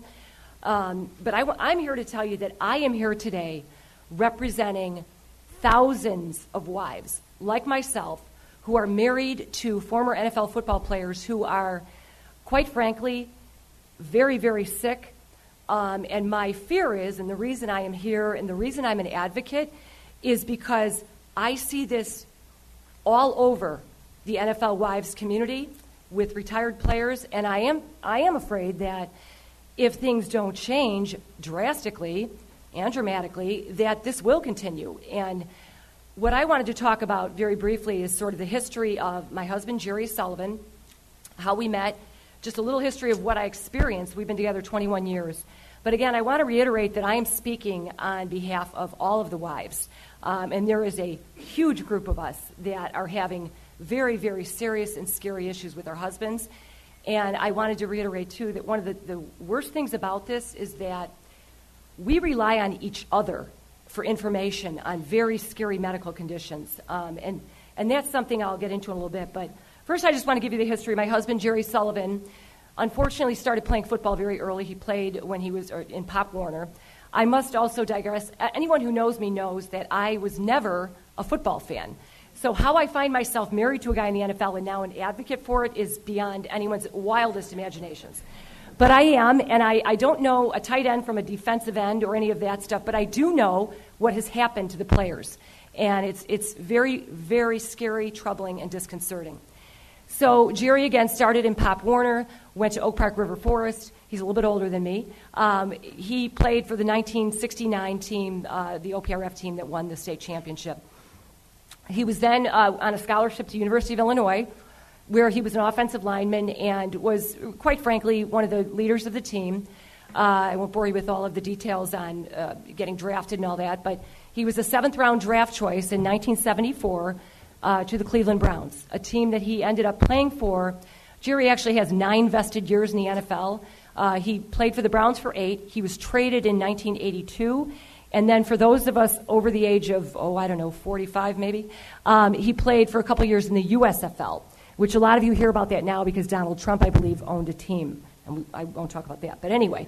But I'm here to tell you that I am here today representing thousands of wives like myself who are married to former NFL football players who are, quite frankly, very, very sick. And my fear is, and the reason I am here and the reason I'm an advocate is because I see this all over the NFL wives community with retired players, and I am afraid that if things don't change drastically and dramatically, that this will continue. And what I wanted to talk about very briefly is sort of the history of my husband, Jerry Sullivan, how we met, just a little history of what I experienced. We've been together 21 years. But again, I want to reiterate that I am speaking on behalf of all of the wives. And there is a huge group of us that are having very, very serious and scary issues with our husbands. And I wanted to reiterate, too, that one of the worst things about this is that we rely on each other for information on very scary medical conditions. And that's something I'll get into in a little bit. But first, I just want to give you the history. My husband, Jerry Sullivan, unfortunately started playing football very early. He played when he was in Pop Warner. I must also digress. Anyone who knows me knows that I was never a football fan. So how I find myself married to a guy in the NFL and now an advocate for it is beyond anyone's wildest imaginations. But I am, and I don't know a tight end from a defensive end or any of that stuff, but I do know what has happened to the players. And it's very, very scary, troubling, and disconcerting. So Jerry, again, started in Pop Warner, went to Oak Park River Forest. He's a little bit older than me. He played for the 1969 team, the OPRF team that won the state championship. He was then on a scholarship to the University of Illinois, where he was an offensive lineman and was, quite frankly, one of the leaders of the team. I won't bore you with all of the details on getting drafted and all that, but he was a 7th-round draft choice in 1974 to the Cleveland Browns, a team that he ended up playing for. Jerry actually has 9 vested years in the NFL. He played for the Browns for 8. He was traded in 1982. And then for those of us over the age of, 45 maybe, he played for a couple years in the USFL, which a lot of you hear about that now because Donald Trump, I believe, owned a team. And I won't talk about that. But anyway.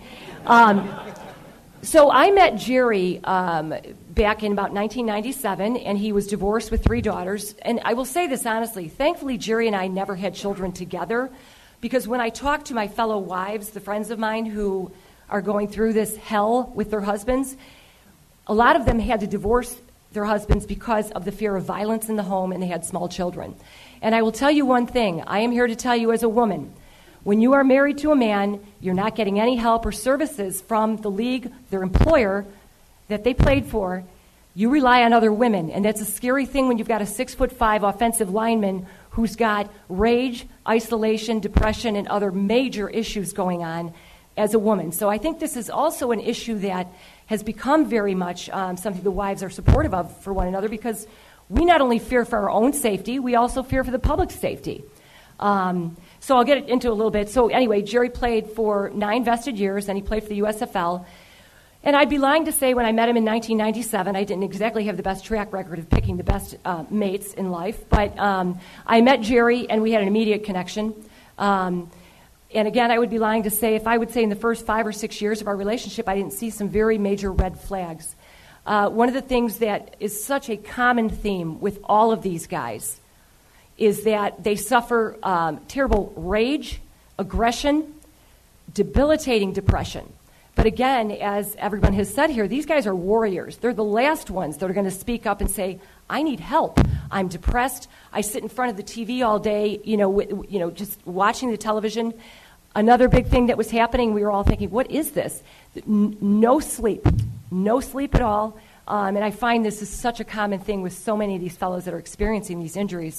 So I met Jerry back in about 1997, and he was divorced with 3 daughters. And I will say this honestly. Thankfully, Jerry and I never had children together, because when I talk to my fellow wives, the friends of mine who are going through this hell with their husbands, a lot of them had to divorce their husbands because of the fear of violence in the home, and they had small children. And I will tell you one thing. I am here to tell you as a woman, when you are married to a man, you're not getting any help or services from the league, their employer, that they played for. You rely on other women, and that's a scary thing when you've got a 6'5" offensive lineman who's got rage, isolation, depression, and other major issues going on as a woman. So I think this is also an issue that has become very much something the wives are supportive of for one another, because we not only fear for our own safety, we also fear for the public's safety. So I'll get into it a little bit. So anyway, Jerry played for 9 vested years, and he played for the USFL. And I'd be lying to say when I met him in 1997, I didn't exactly have the best track record of picking the best mates in life. But I met Jerry, and we had an immediate connection. And again, I would be lying to say if I would say in the first 5 or 6 years of our relationship, I didn't see some very major red flags. One of the things that is such a common theme with all of these guys is that they suffer terrible rage, aggression, debilitating depression. But again, as everyone has said here, these guys are warriors. They're the last ones that are going to speak up and say, I need help. I'm depressed. I sit in front of the TV all day, just watching the television. Another big thing that was happening, we were all thinking, what is this? No sleep at all. And I find this is such a common thing with so many of these fellows that are experiencing these injuries.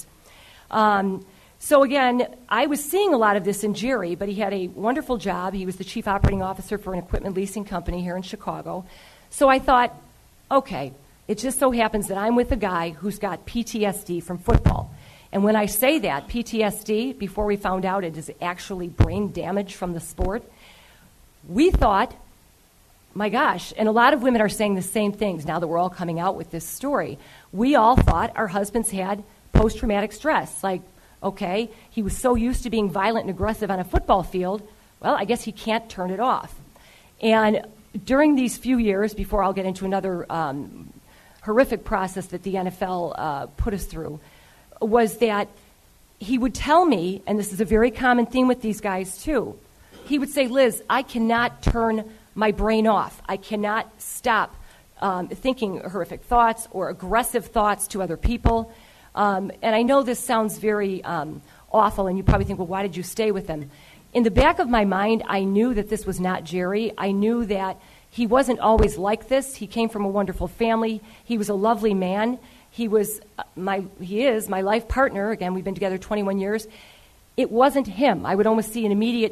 So again, I was seeing a lot of this in Jerry, but he had a wonderful job. He was the chief operating officer for an equipment leasing company here in Chicago. So I thought, okay, it just so happens that I'm with a guy who's got PTSD from football. And when I say that, PTSD, before we found out it is actually brain damage from the sport, we thought, my gosh, and a lot of women are saying the same things now that we're all coming out with this story. We all thought our husbands had post-traumatic stress. Like, okay, he was so used to being violent and aggressive on a football field, well, I guess he can't turn it off. And during these few years, before I'll get into another horrific process that the NFL put us through, was that he would tell me, and this is a very common theme with these guys too, he would say, Liz, I cannot turn my brain off. I cannot stop thinking horrific thoughts or aggressive thoughts to other people. And I know this sounds very awful, and you probably think, well, why did you stay with him? In the back of my mind, I knew that this was not Jerry. I knew that he wasn't always like this. He came from a wonderful family. He was a lovely man. He is my life partner. Again, we've been together 21 years. It wasn't him. I would almost see an immediate,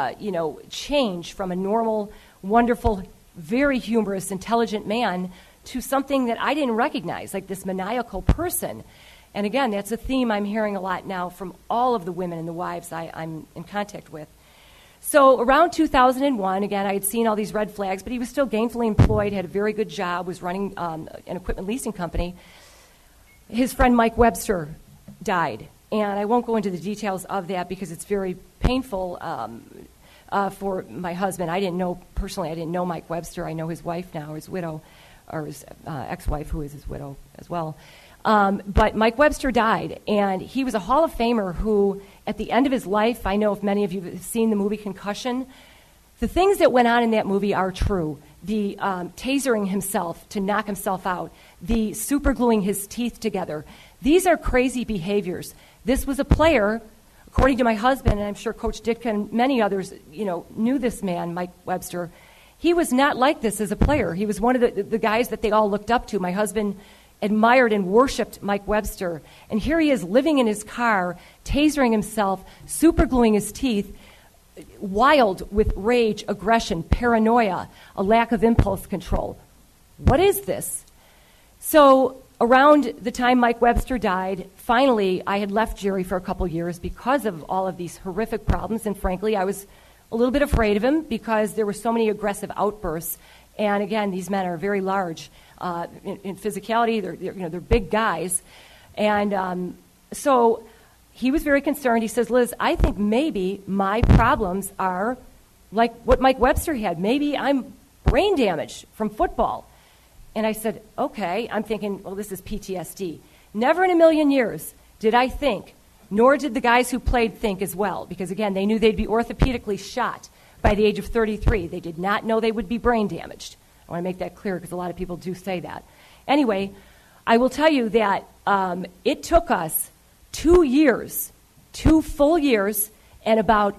change from a normal, wonderful, very humorous, intelligent man to something that I didn't recognize, like this maniacal person. And again, that's a theme I'm hearing a lot now from all of the women and the wives I'm in contact with. So around 2001, again, I had seen all these red flags, but he was still gainfully employed, had a very good job, was running an equipment leasing company. His friend Mike Webster died. And I won't go into the details of that because it's very painful for my husband. I didn't know Mike Webster. I know his wife now, his widow, or his ex-wife, who is his widow as well. But Mike Webster died, and he was a Hall of Famer who, at the end of his life, I know if many of you have seen the movie Concussion, the things that went on in that movie are true. The tasering himself to knock himself out, the supergluing his teeth together. These are crazy behaviors. This was a player, according to my husband, and I'm sure Coach Ditka and many others, knew this man, Mike Webster. He was not like this as a player. He was one of the guys that they all looked up to. My husband admired and worshipped Mike Webster. And here he is living in his car, tasering himself, supergluing his teeth, wild with rage, aggression, paranoia, a lack of impulse control. What is this? So around the time Mike Webster died, finally I had left Jerry for a couple years because of all of these horrific problems, and frankly I was a little bit afraid of him because there were so many aggressive outbursts. And again, these men are very large in physicality. They're big guys. And so he was very concerned. He says, Liz, I think maybe my problems are like what Mike Webster had. Maybe I'm brain damaged from football. And I said, okay. I'm thinking, well, this is PTSD. Never in a million years did I think, nor did the guys who played think as well, because, again, they knew they'd be orthopedically shot by the age of 33. They did not know they would be brain damaged. I want to make that clear because a lot of people do say that. Anyway, I will tell you that it took us 2 years, 2 full years, and about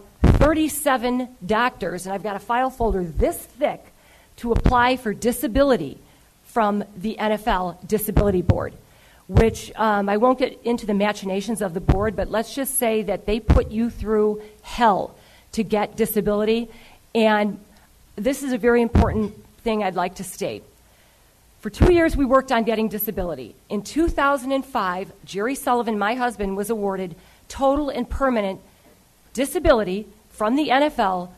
37 doctors, and I've got a file folder this thick, to apply for disability from the NFL Disability Board, which I won't get into the machinations of the board, but let's just say that they put you through hell to get disability. And this is a very important thing I'd like to state. For 2 years, we worked on getting disability. In 2005, Jerry Sullivan, my husband, was awarded total and permanent disability from the NFL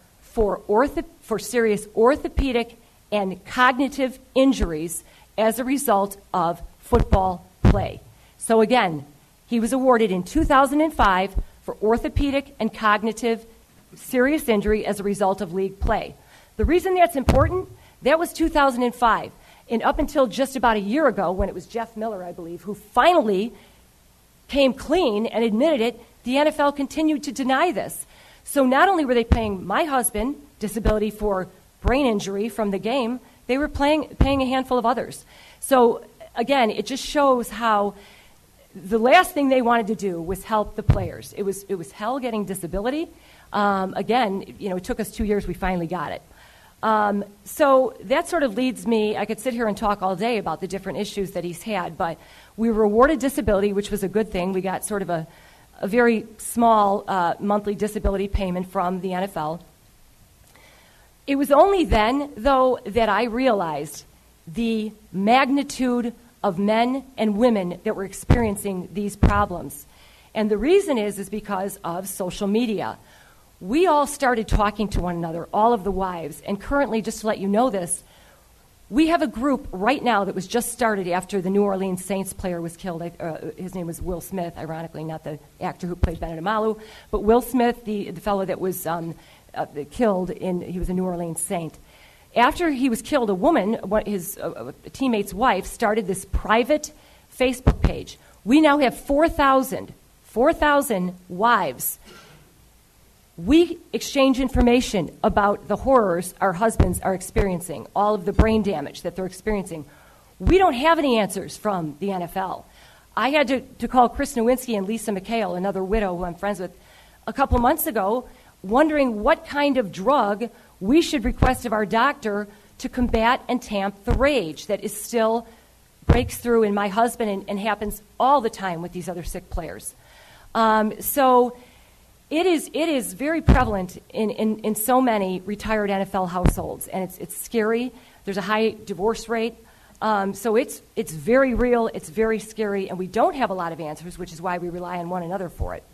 for serious orthopedic and cognitive injuries as a result of football play. So again, he was awarded in 2005 for orthopedic and cognitive serious injury as a result of league play. The reason that's important, that was 2005. And up until just about a year ago, when it was Jeff Miller, I believe, who finally came clean and admitted it, the NFL continued to deny this. So not only were they paying my husband disability for brain injury from the game, they were paying a handful of others. So again, it just shows how the last thing they wanted to do was help the players. It was hell getting disability. Again, it took us 2 years. We finally got it. So that sort of leads me, I could sit here and talk all day about the different issues that he's had, but we were awarded disability, which was a good thing. We got sort of a very small monthly disability payment from the NFL. It was only then, though, that I realized the magnitude of men and women that were experiencing these problems. And the reason is because of social media. We all started talking to one another, all of the wives, and currently, just to let you know this, we have a group right now that was just started after the New Orleans Saints player was killed. His name was Will Smith, ironically, not the actor who played Benedict Amalu, but Will Smith, the fellow that was killed, he was a New Orleans Saint. After he was killed, a woman, his teammate's wife, started this private Facebook page. We now have 4,000 wives. We exchange information about the horrors our husbands are experiencing, all of the brain damage that they're experiencing. We don't have any answers from the NFL. I had to call Chris Nowinski and Lisa McHale, another widow who I'm friends with, a couple months ago, wondering what kind of drug we should request of our doctor to combat and tamp the rage that is still breaks through in my husband and happens all the time with these other sick players. So it is very prevalent in so many retired NFL households, and it's scary. There's a high divorce rate. So it's very real, it's very scary, and we don't have a lot of answers, which is why we rely on one another for it.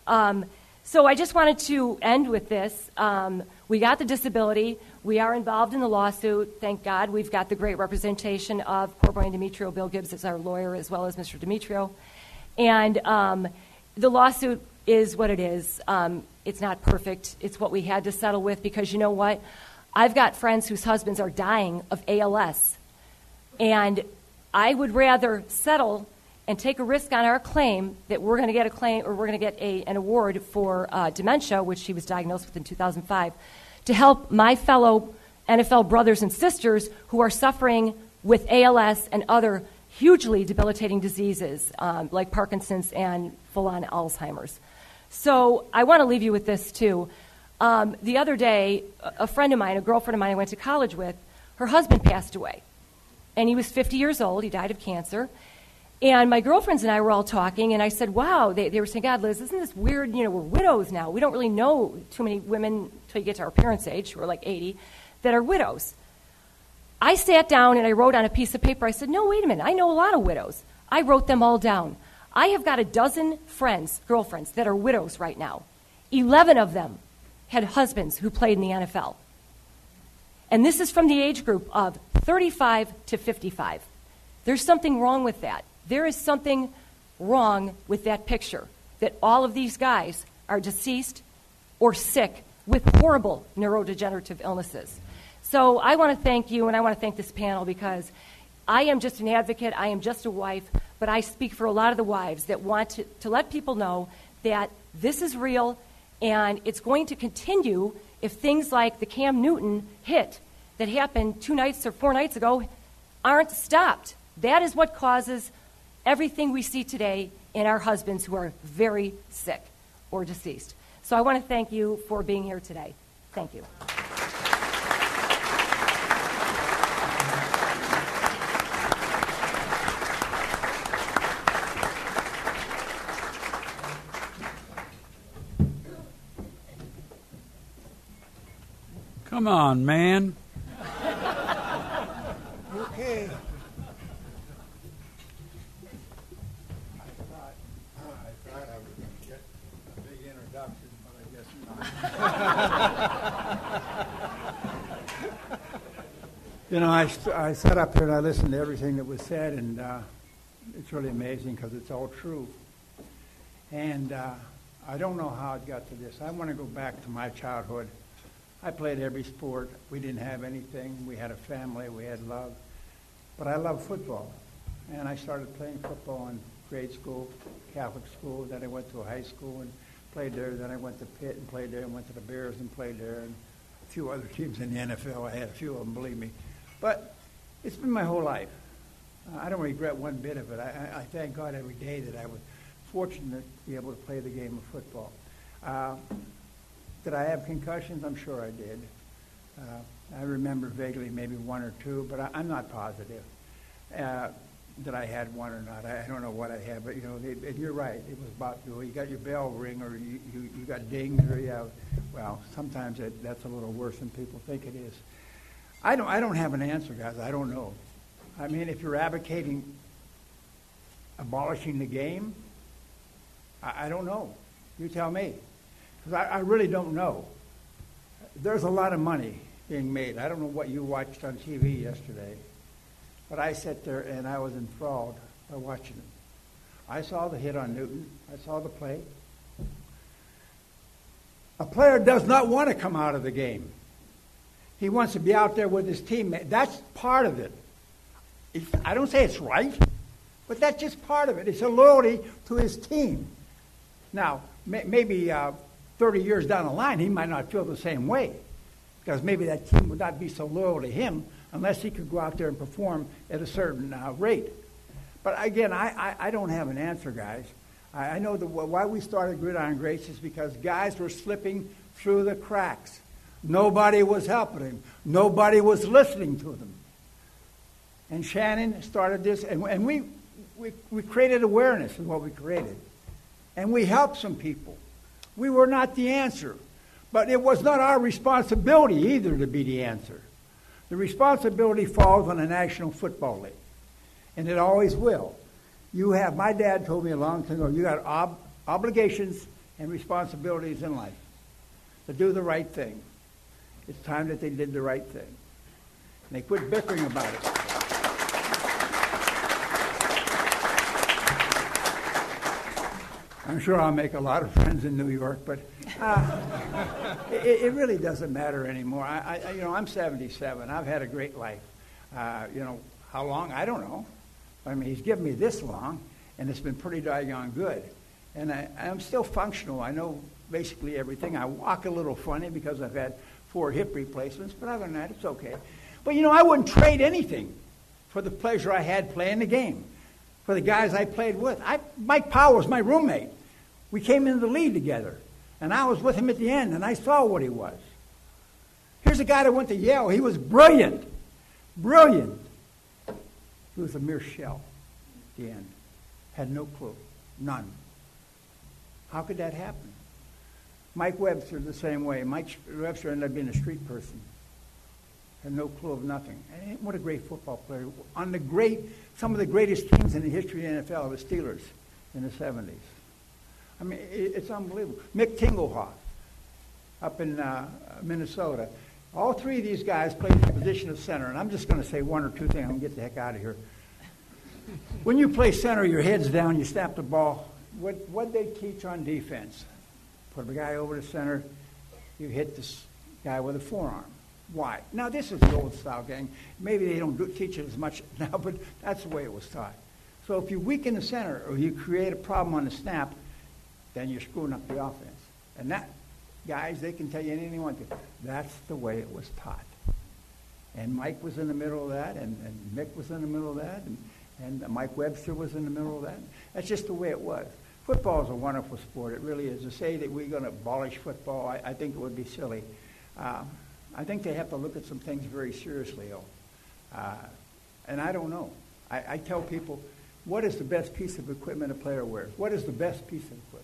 So I just wanted to end with this. We got the disability. We are involved in the lawsuit. Thank God. We've got the great representation of Corbrian Demetrio. Bill Gibbs is our lawyer, as well as Mr. Demetrio. And the lawsuit is what it is. It's not perfect. It's what we had to settle with because you know what? I've got friends whose husbands are dying of ALS. And I would rather settle and take a risk on our claim that we're going to get a claim or we're going to get an award for dementia, which she was diagnosed with in 2005, to help my fellow NFL brothers and sisters who are suffering with ALS and other hugely debilitating diseases like Parkinson's and full-on Alzheimer's. So I want to leave you with this, too. The other day, a friend of mine, a girlfriend of mine I went to college with, her husband passed away. And he was 50 years old. He died of cancer. And my girlfriends and I were all talking, and I said, wow, they were saying, God, Liz, isn't this weird? We're widows now. We don't really know too many women until you get to our parents' age, who are like 80, that are widows. I sat down and I wrote on a piece of paper. I said, no, wait a minute. I know a lot of widows. I wrote them all down. I have got a dozen girlfriends, that are widows right now. 11 of them had husbands who played in the NFL. And this is from the age group of 35 to 55. There's something wrong with that. There is something wrong with that picture, that all of these guys are deceased or sick with horrible neurodegenerative illnesses. So I want to thank you, and I want to thank this panel, because I am just an advocate, I am just a wife, but I speak for a lot of the wives that want to let people know that this is real, and it's going to continue if things like the Cam Newton hit that happened 2 nights or 4 nights ago aren't stopped. That is what causes everything we see today in our husbands who are very sick or deceased. So I want to thank you for being here today. Thank you. Come on, man. Okay. I thought I was going to get a big introduction, but I guess not. I sat up here and I listened to everything that was said, and it's really amazing because it's all true. And I don't know how it got to this. I want to go back to my childhood. I played every sport. We didn't have anything. We had a family. We had love. But I love football. And I started playing football in grade school, Catholic school. Then I went to a high school and played there. Then I went to Pitt and played there, and went to the Bears and played there, and a few other teams in the NFL. I had a few of them, believe me. But it's been my whole life. I don't regret one bit of it. I thank God every day that I was fortunate to be able to play the game of football. Did I have concussions? I'm sure I did. I remember vaguely maybe 1 or 2, but I'm not positive that I had one or not. I don't know what I had, but and you're right. It was about you got your bell ring, or you got dinged, or well, sometimes that's a little worse than people think it is. I don't have an answer, guys. I don't know. I mean, if you're advocating abolishing the game, I don't know. You tell me. Because I really don't know. There's a lot of money being made. I don't know what you watched on TV yesterday, but I sat there and I was enthralled by watching it. I saw the hit on Newton. I saw the play. A player does not want to come out of the game. He wants to be out there with his teammate. That's part of it. I don't say it's right, but that's just part of it. It's a loyalty to his team. Now, maybe 30 years down the line, he might not feel the same way, because maybe that team would not be so loyal to him unless he could go out there and perform at a certain rate. But again, I don't have an answer, guys. I know why we started Gridiron Grace is because guys were slipping through the cracks. Nobody was helping them. Nobody was listening to them. And Shannon started this, and we created awareness in what we created. And we helped some people. We were not the answer. But it was not our responsibility either to be the answer. The responsibility falls on the National Football League. And it always will. My dad told me a long time ago, you got obligations and responsibilities in life to do the right thing. It's time that they did the right thing. And they quit bickering about it. I'm sure I'll make a lot of friends in New York, but it really doesn't matter anymore. I'm 77. I've had a great life. How long? I don't know. I mean, he's given me this long, and it's been pretty doggone good. And I'm still functional. I know basically everything. I walk a little funny because I've had 4 hip replacements, but other than that, it's okay. But, I wouldn't trade anything for the pleasure I had playing the game, for the guys I played with. Mike Powell, my roommate. We came into the league together, and I was with him at the end, and I saw what he was. Here's a guy that went to Yale. He was brilliant. Brilliant. He was a mere shell at the end. Had no clue. None. How could that happen? Mike Webster the same way. Mike Webster ended up being a street person. Had no clue of nothing. And what a great football player. On some of the greatest teams in the history of the NFL, the Steelers in the 70s. I mean, it's unbelievable. Mick Tingelhoff. up in Minnesota. All three of these guys played the position of center, and I'm just going to say one or two things. I'm going to get the heck out of here. When you play center, your head's down, you snap the ball. What they teach on defense? Put the guy over the center, you hit this guy with a forearm. Why? Now, this is the old style, gang. Maybe they don't teach it as much now, but that's the way it was taught. So if you weaken the center or you create a problem on the snap, then you're screwing up the offense. And that, guys, they can tell you anything they want to. That's the way it was taught. And Mike was in the middle of that, and Mick was in the middle of that, and Mike Webster was in the middle of that. That's just the way it was. Football is a wonderful sport. It really is. To say that we're going to abolish football, I think it would be silly. I think they have to look at some things very seriously, and I don't know. I tell people, what is the best piece of equipment a player wears? What is the best piece of equipment?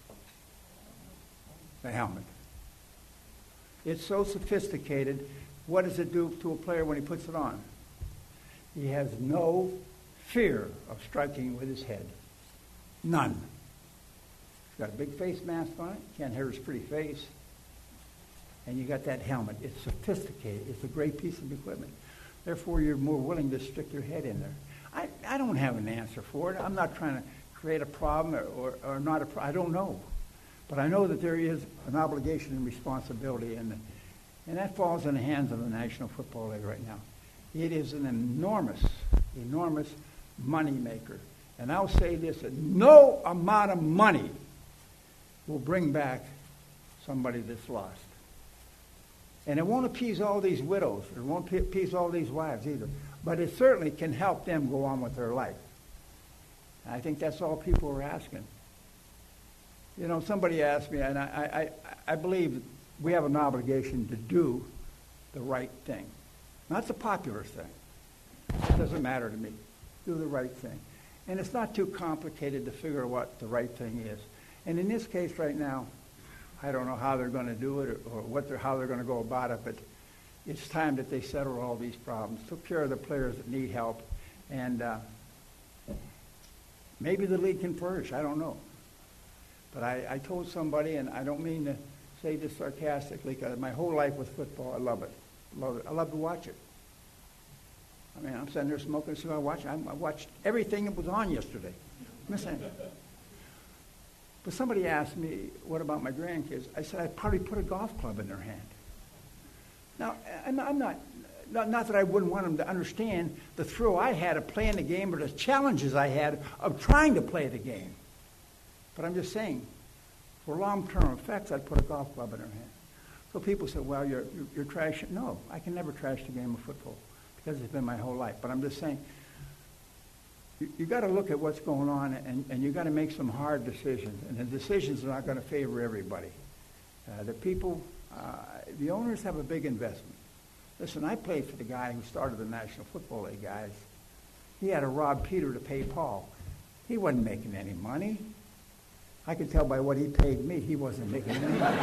The helmet. It's so sophisticated. What does it do to a player when he puts it on? He has no fear of striking with his head. None. He's got a big face mask on it. Can't hear his pretty face. And you got that helmet. It's sophisticated. It's a great piece of equipment. Therefore, you're more willing to stick your head in there. I don't have an answer for it. I'm not trying to create a problem or not a problem. I don't know. But I know that there is an obligation and responsibility, and that falls in the hands of the National Football League right now. It is an enormous, enormous money maker. And I'll say this, that no amount of money will bring back somebody that's lost. And it won't appease all these widows. It won't appease all these wives either. But it certainly can help them go on with their life. And I think that's all people are asking. You know, somebody asked me, and I believe we have an obligation to do the right thing. Not the popular thing. It doesn't matter to me. Do the right thing. And it's not too complicated to figure out what the right thing is. And in this case right now, I don't know how they're going to do it or how they're going to go about it, but it's time that they settle all these problems, took care of the players that need help, and maybe the league can flourish. I don't know. But I told somebody, and I don't mean to say this sarcastically, because my whole life with football, I love it. Love it. I love to watch it. I mean, I'm sitting there smoking a cigar, watching. I watched everything that was on yesterday. Listen. But somebody asked me, what about my grandkids? I said, I'd probably put a golf club in their hand. Now, I'm not that I wouldn't want them to understand the thrill I had of playing the game or the challenges I had of trying to play the game. But I'm just saying, for long-term effects, I'd put a golf club in their hand. So people say, well, you're trashing. No, I can never trash the game of football because it's been my whole life. But I'm just saying, you got to look at what's going on, and you got to make some hard decisions. And the decisions are not going to favor everybody. The people, the owners have a big investment. Listen, I played for the guy who started the National Football League, guys. He had to rob Peter to pay Paul. He wasn't making any money. I could tell by what he paid me, he wasn't making any money.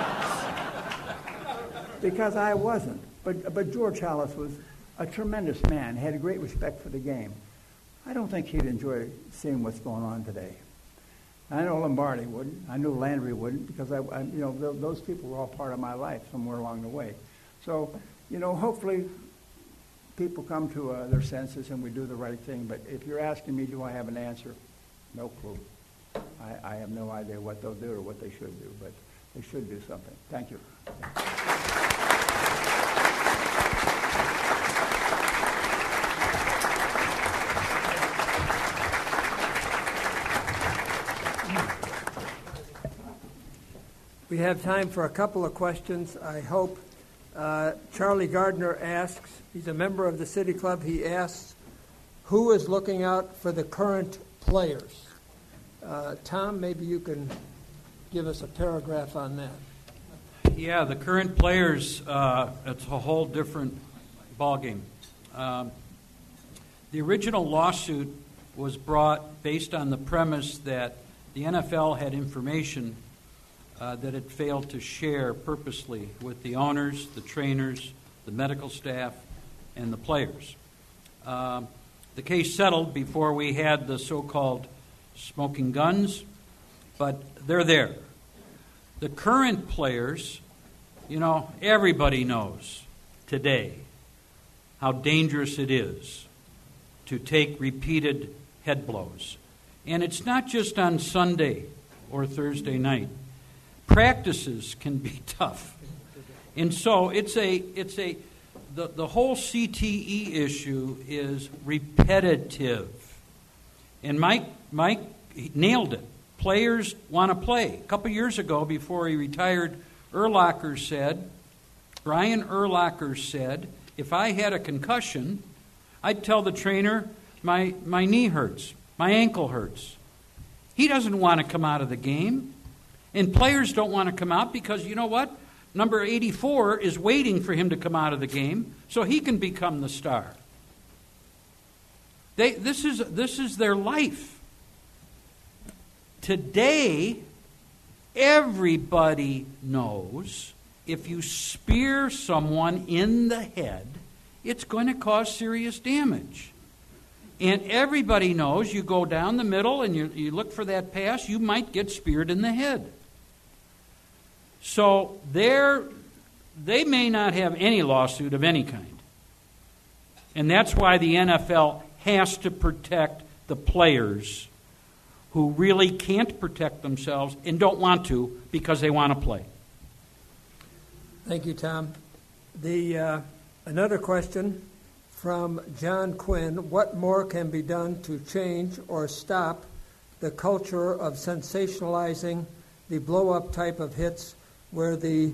Because I wasn't. But George Halas was a tremendous man, had a great respect for the game. I don't think he'd enjoy seeing what's going on today. I know Lombardi wouldn't. I know Landry wouldn't, because those people were all part of my life somewhere along the way. So, hopefully people come to their senses and we do the right thing. But if you're asking me, do I have an answer? No clue. I have no idea what they'll do or what they should do, but they should do something. Thank you. We have time for a couple of questions, I hope. Charlie Gardner asks, he's a member of the City Club, he asks, who is looking out for the current players? Tom, maybe you can give us a paragraph on that. Yeah, the current players, it's a whole different ballgame. The original lawsuit was brought based on the premise that the NFL had information that it failed to share purposely with the owners, the trainers, the medical staff, and the players. The case settled before we had the so-called smoking guns, but they're there. The current players You know, everybody knows today how dangerous it is to take repeated head blows. And it's not just on Sunday or Thursday night. Practices can be tough. And so the whole CTE issue is repetitive. And Mike nailed it. Players want to play. A couple years ago, before he retired, Brian Urlacher said, if I had a concussion, I'd tell the trainer, my knee hurts, my ankle hurts. He doesn't want to come out of the game. And players don't want to come out because, you know what? Number 84 is waiting for him to come out of the game so he can become the star. This is their life. Today, everybody knows if you spear someone in the head, it's going to cause serious damage. And everybody knows you go down the middle and you look for that pass, you might get speared in the head. So they may not have any lawsuit of any kind. And that's why the NFL has to protect the players who really can't protect themselves and don't want to because they want to play. Thank you, Tom. Another question from John Quinn. What more can be done to change or stop the culture of sensationalizing the blow-up type of hits where the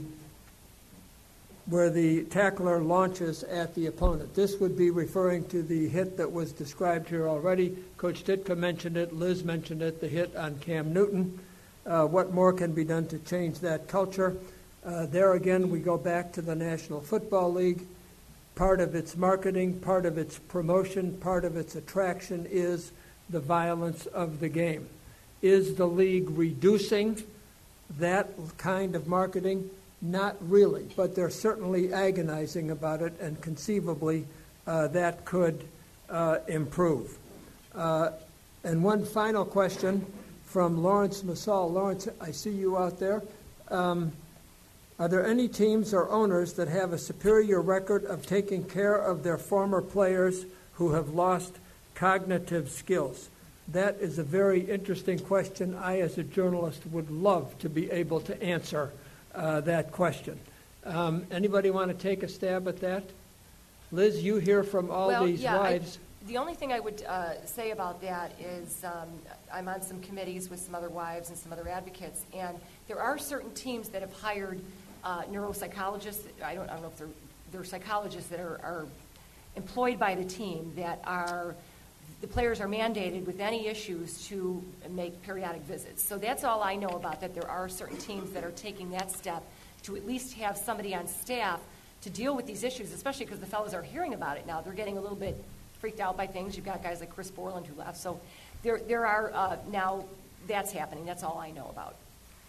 tackler launches at the opponent? This would be referring to the hit that was described here already. Coach Ditka mentioned it. Liz mentioned it, the hit on Cam Newton. What more can be done to change that culture? There again, we go back to the National Football League. Part of its marketing, part of its promotion, part of its attraction is the violence of the game. Is the league reducing that kind of marketing? Not really, but they're certainly agonizing about it, and conceivably that could improve. And one final question from Lawrence Masal. Lawrence, I see you out there. Are there any teams or owners that have a superior record of taking care of their former players who have lost cognitive skills? That is a very interesting question. I, as a journalist, would love to be able to answer that question. Anybody want to take a stab at that? Liz, you hear from all these wives. The only thing I would say about that is I'm on some committees with some other wives and some other advocates, and there are certain teams that have hired neuropsychologists. I don't know if they're psychologists that are employed by the team that are. The players are mandated with any issues to make periodic visits. So that's all I know about that. There are certain teams that are taking that step to at least have somebody on staff to deal with these issues, especially because the fellows are hearing about it now. They're getting a little bit freaked out by things. You've got guys like Chris Borland who left. So there are now that's happening. That's all I know about.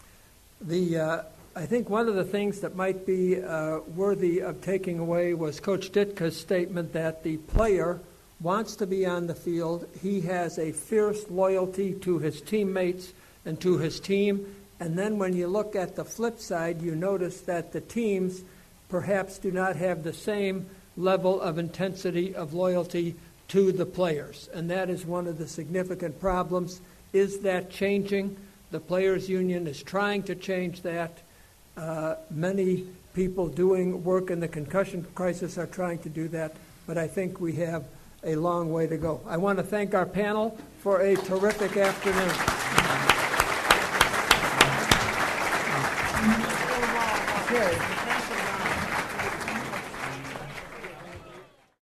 I think one of the things that might be worthy of taking away was Coach Ditka's statement that the player wants to be on the field. He has a fierce loyalty to his teammates and to his team. And then when you look at the flip side, you notice that the teams perhaps do not have the same level of intensity of loyalty to the players. And that is one of the significant problems. Is that changing? The Players Union is trying to change that. Many people doing work in the concussion crisis are trying to do that. But I think we have a long way to go. I want to thank our panel for a terrific afternoon. Okay.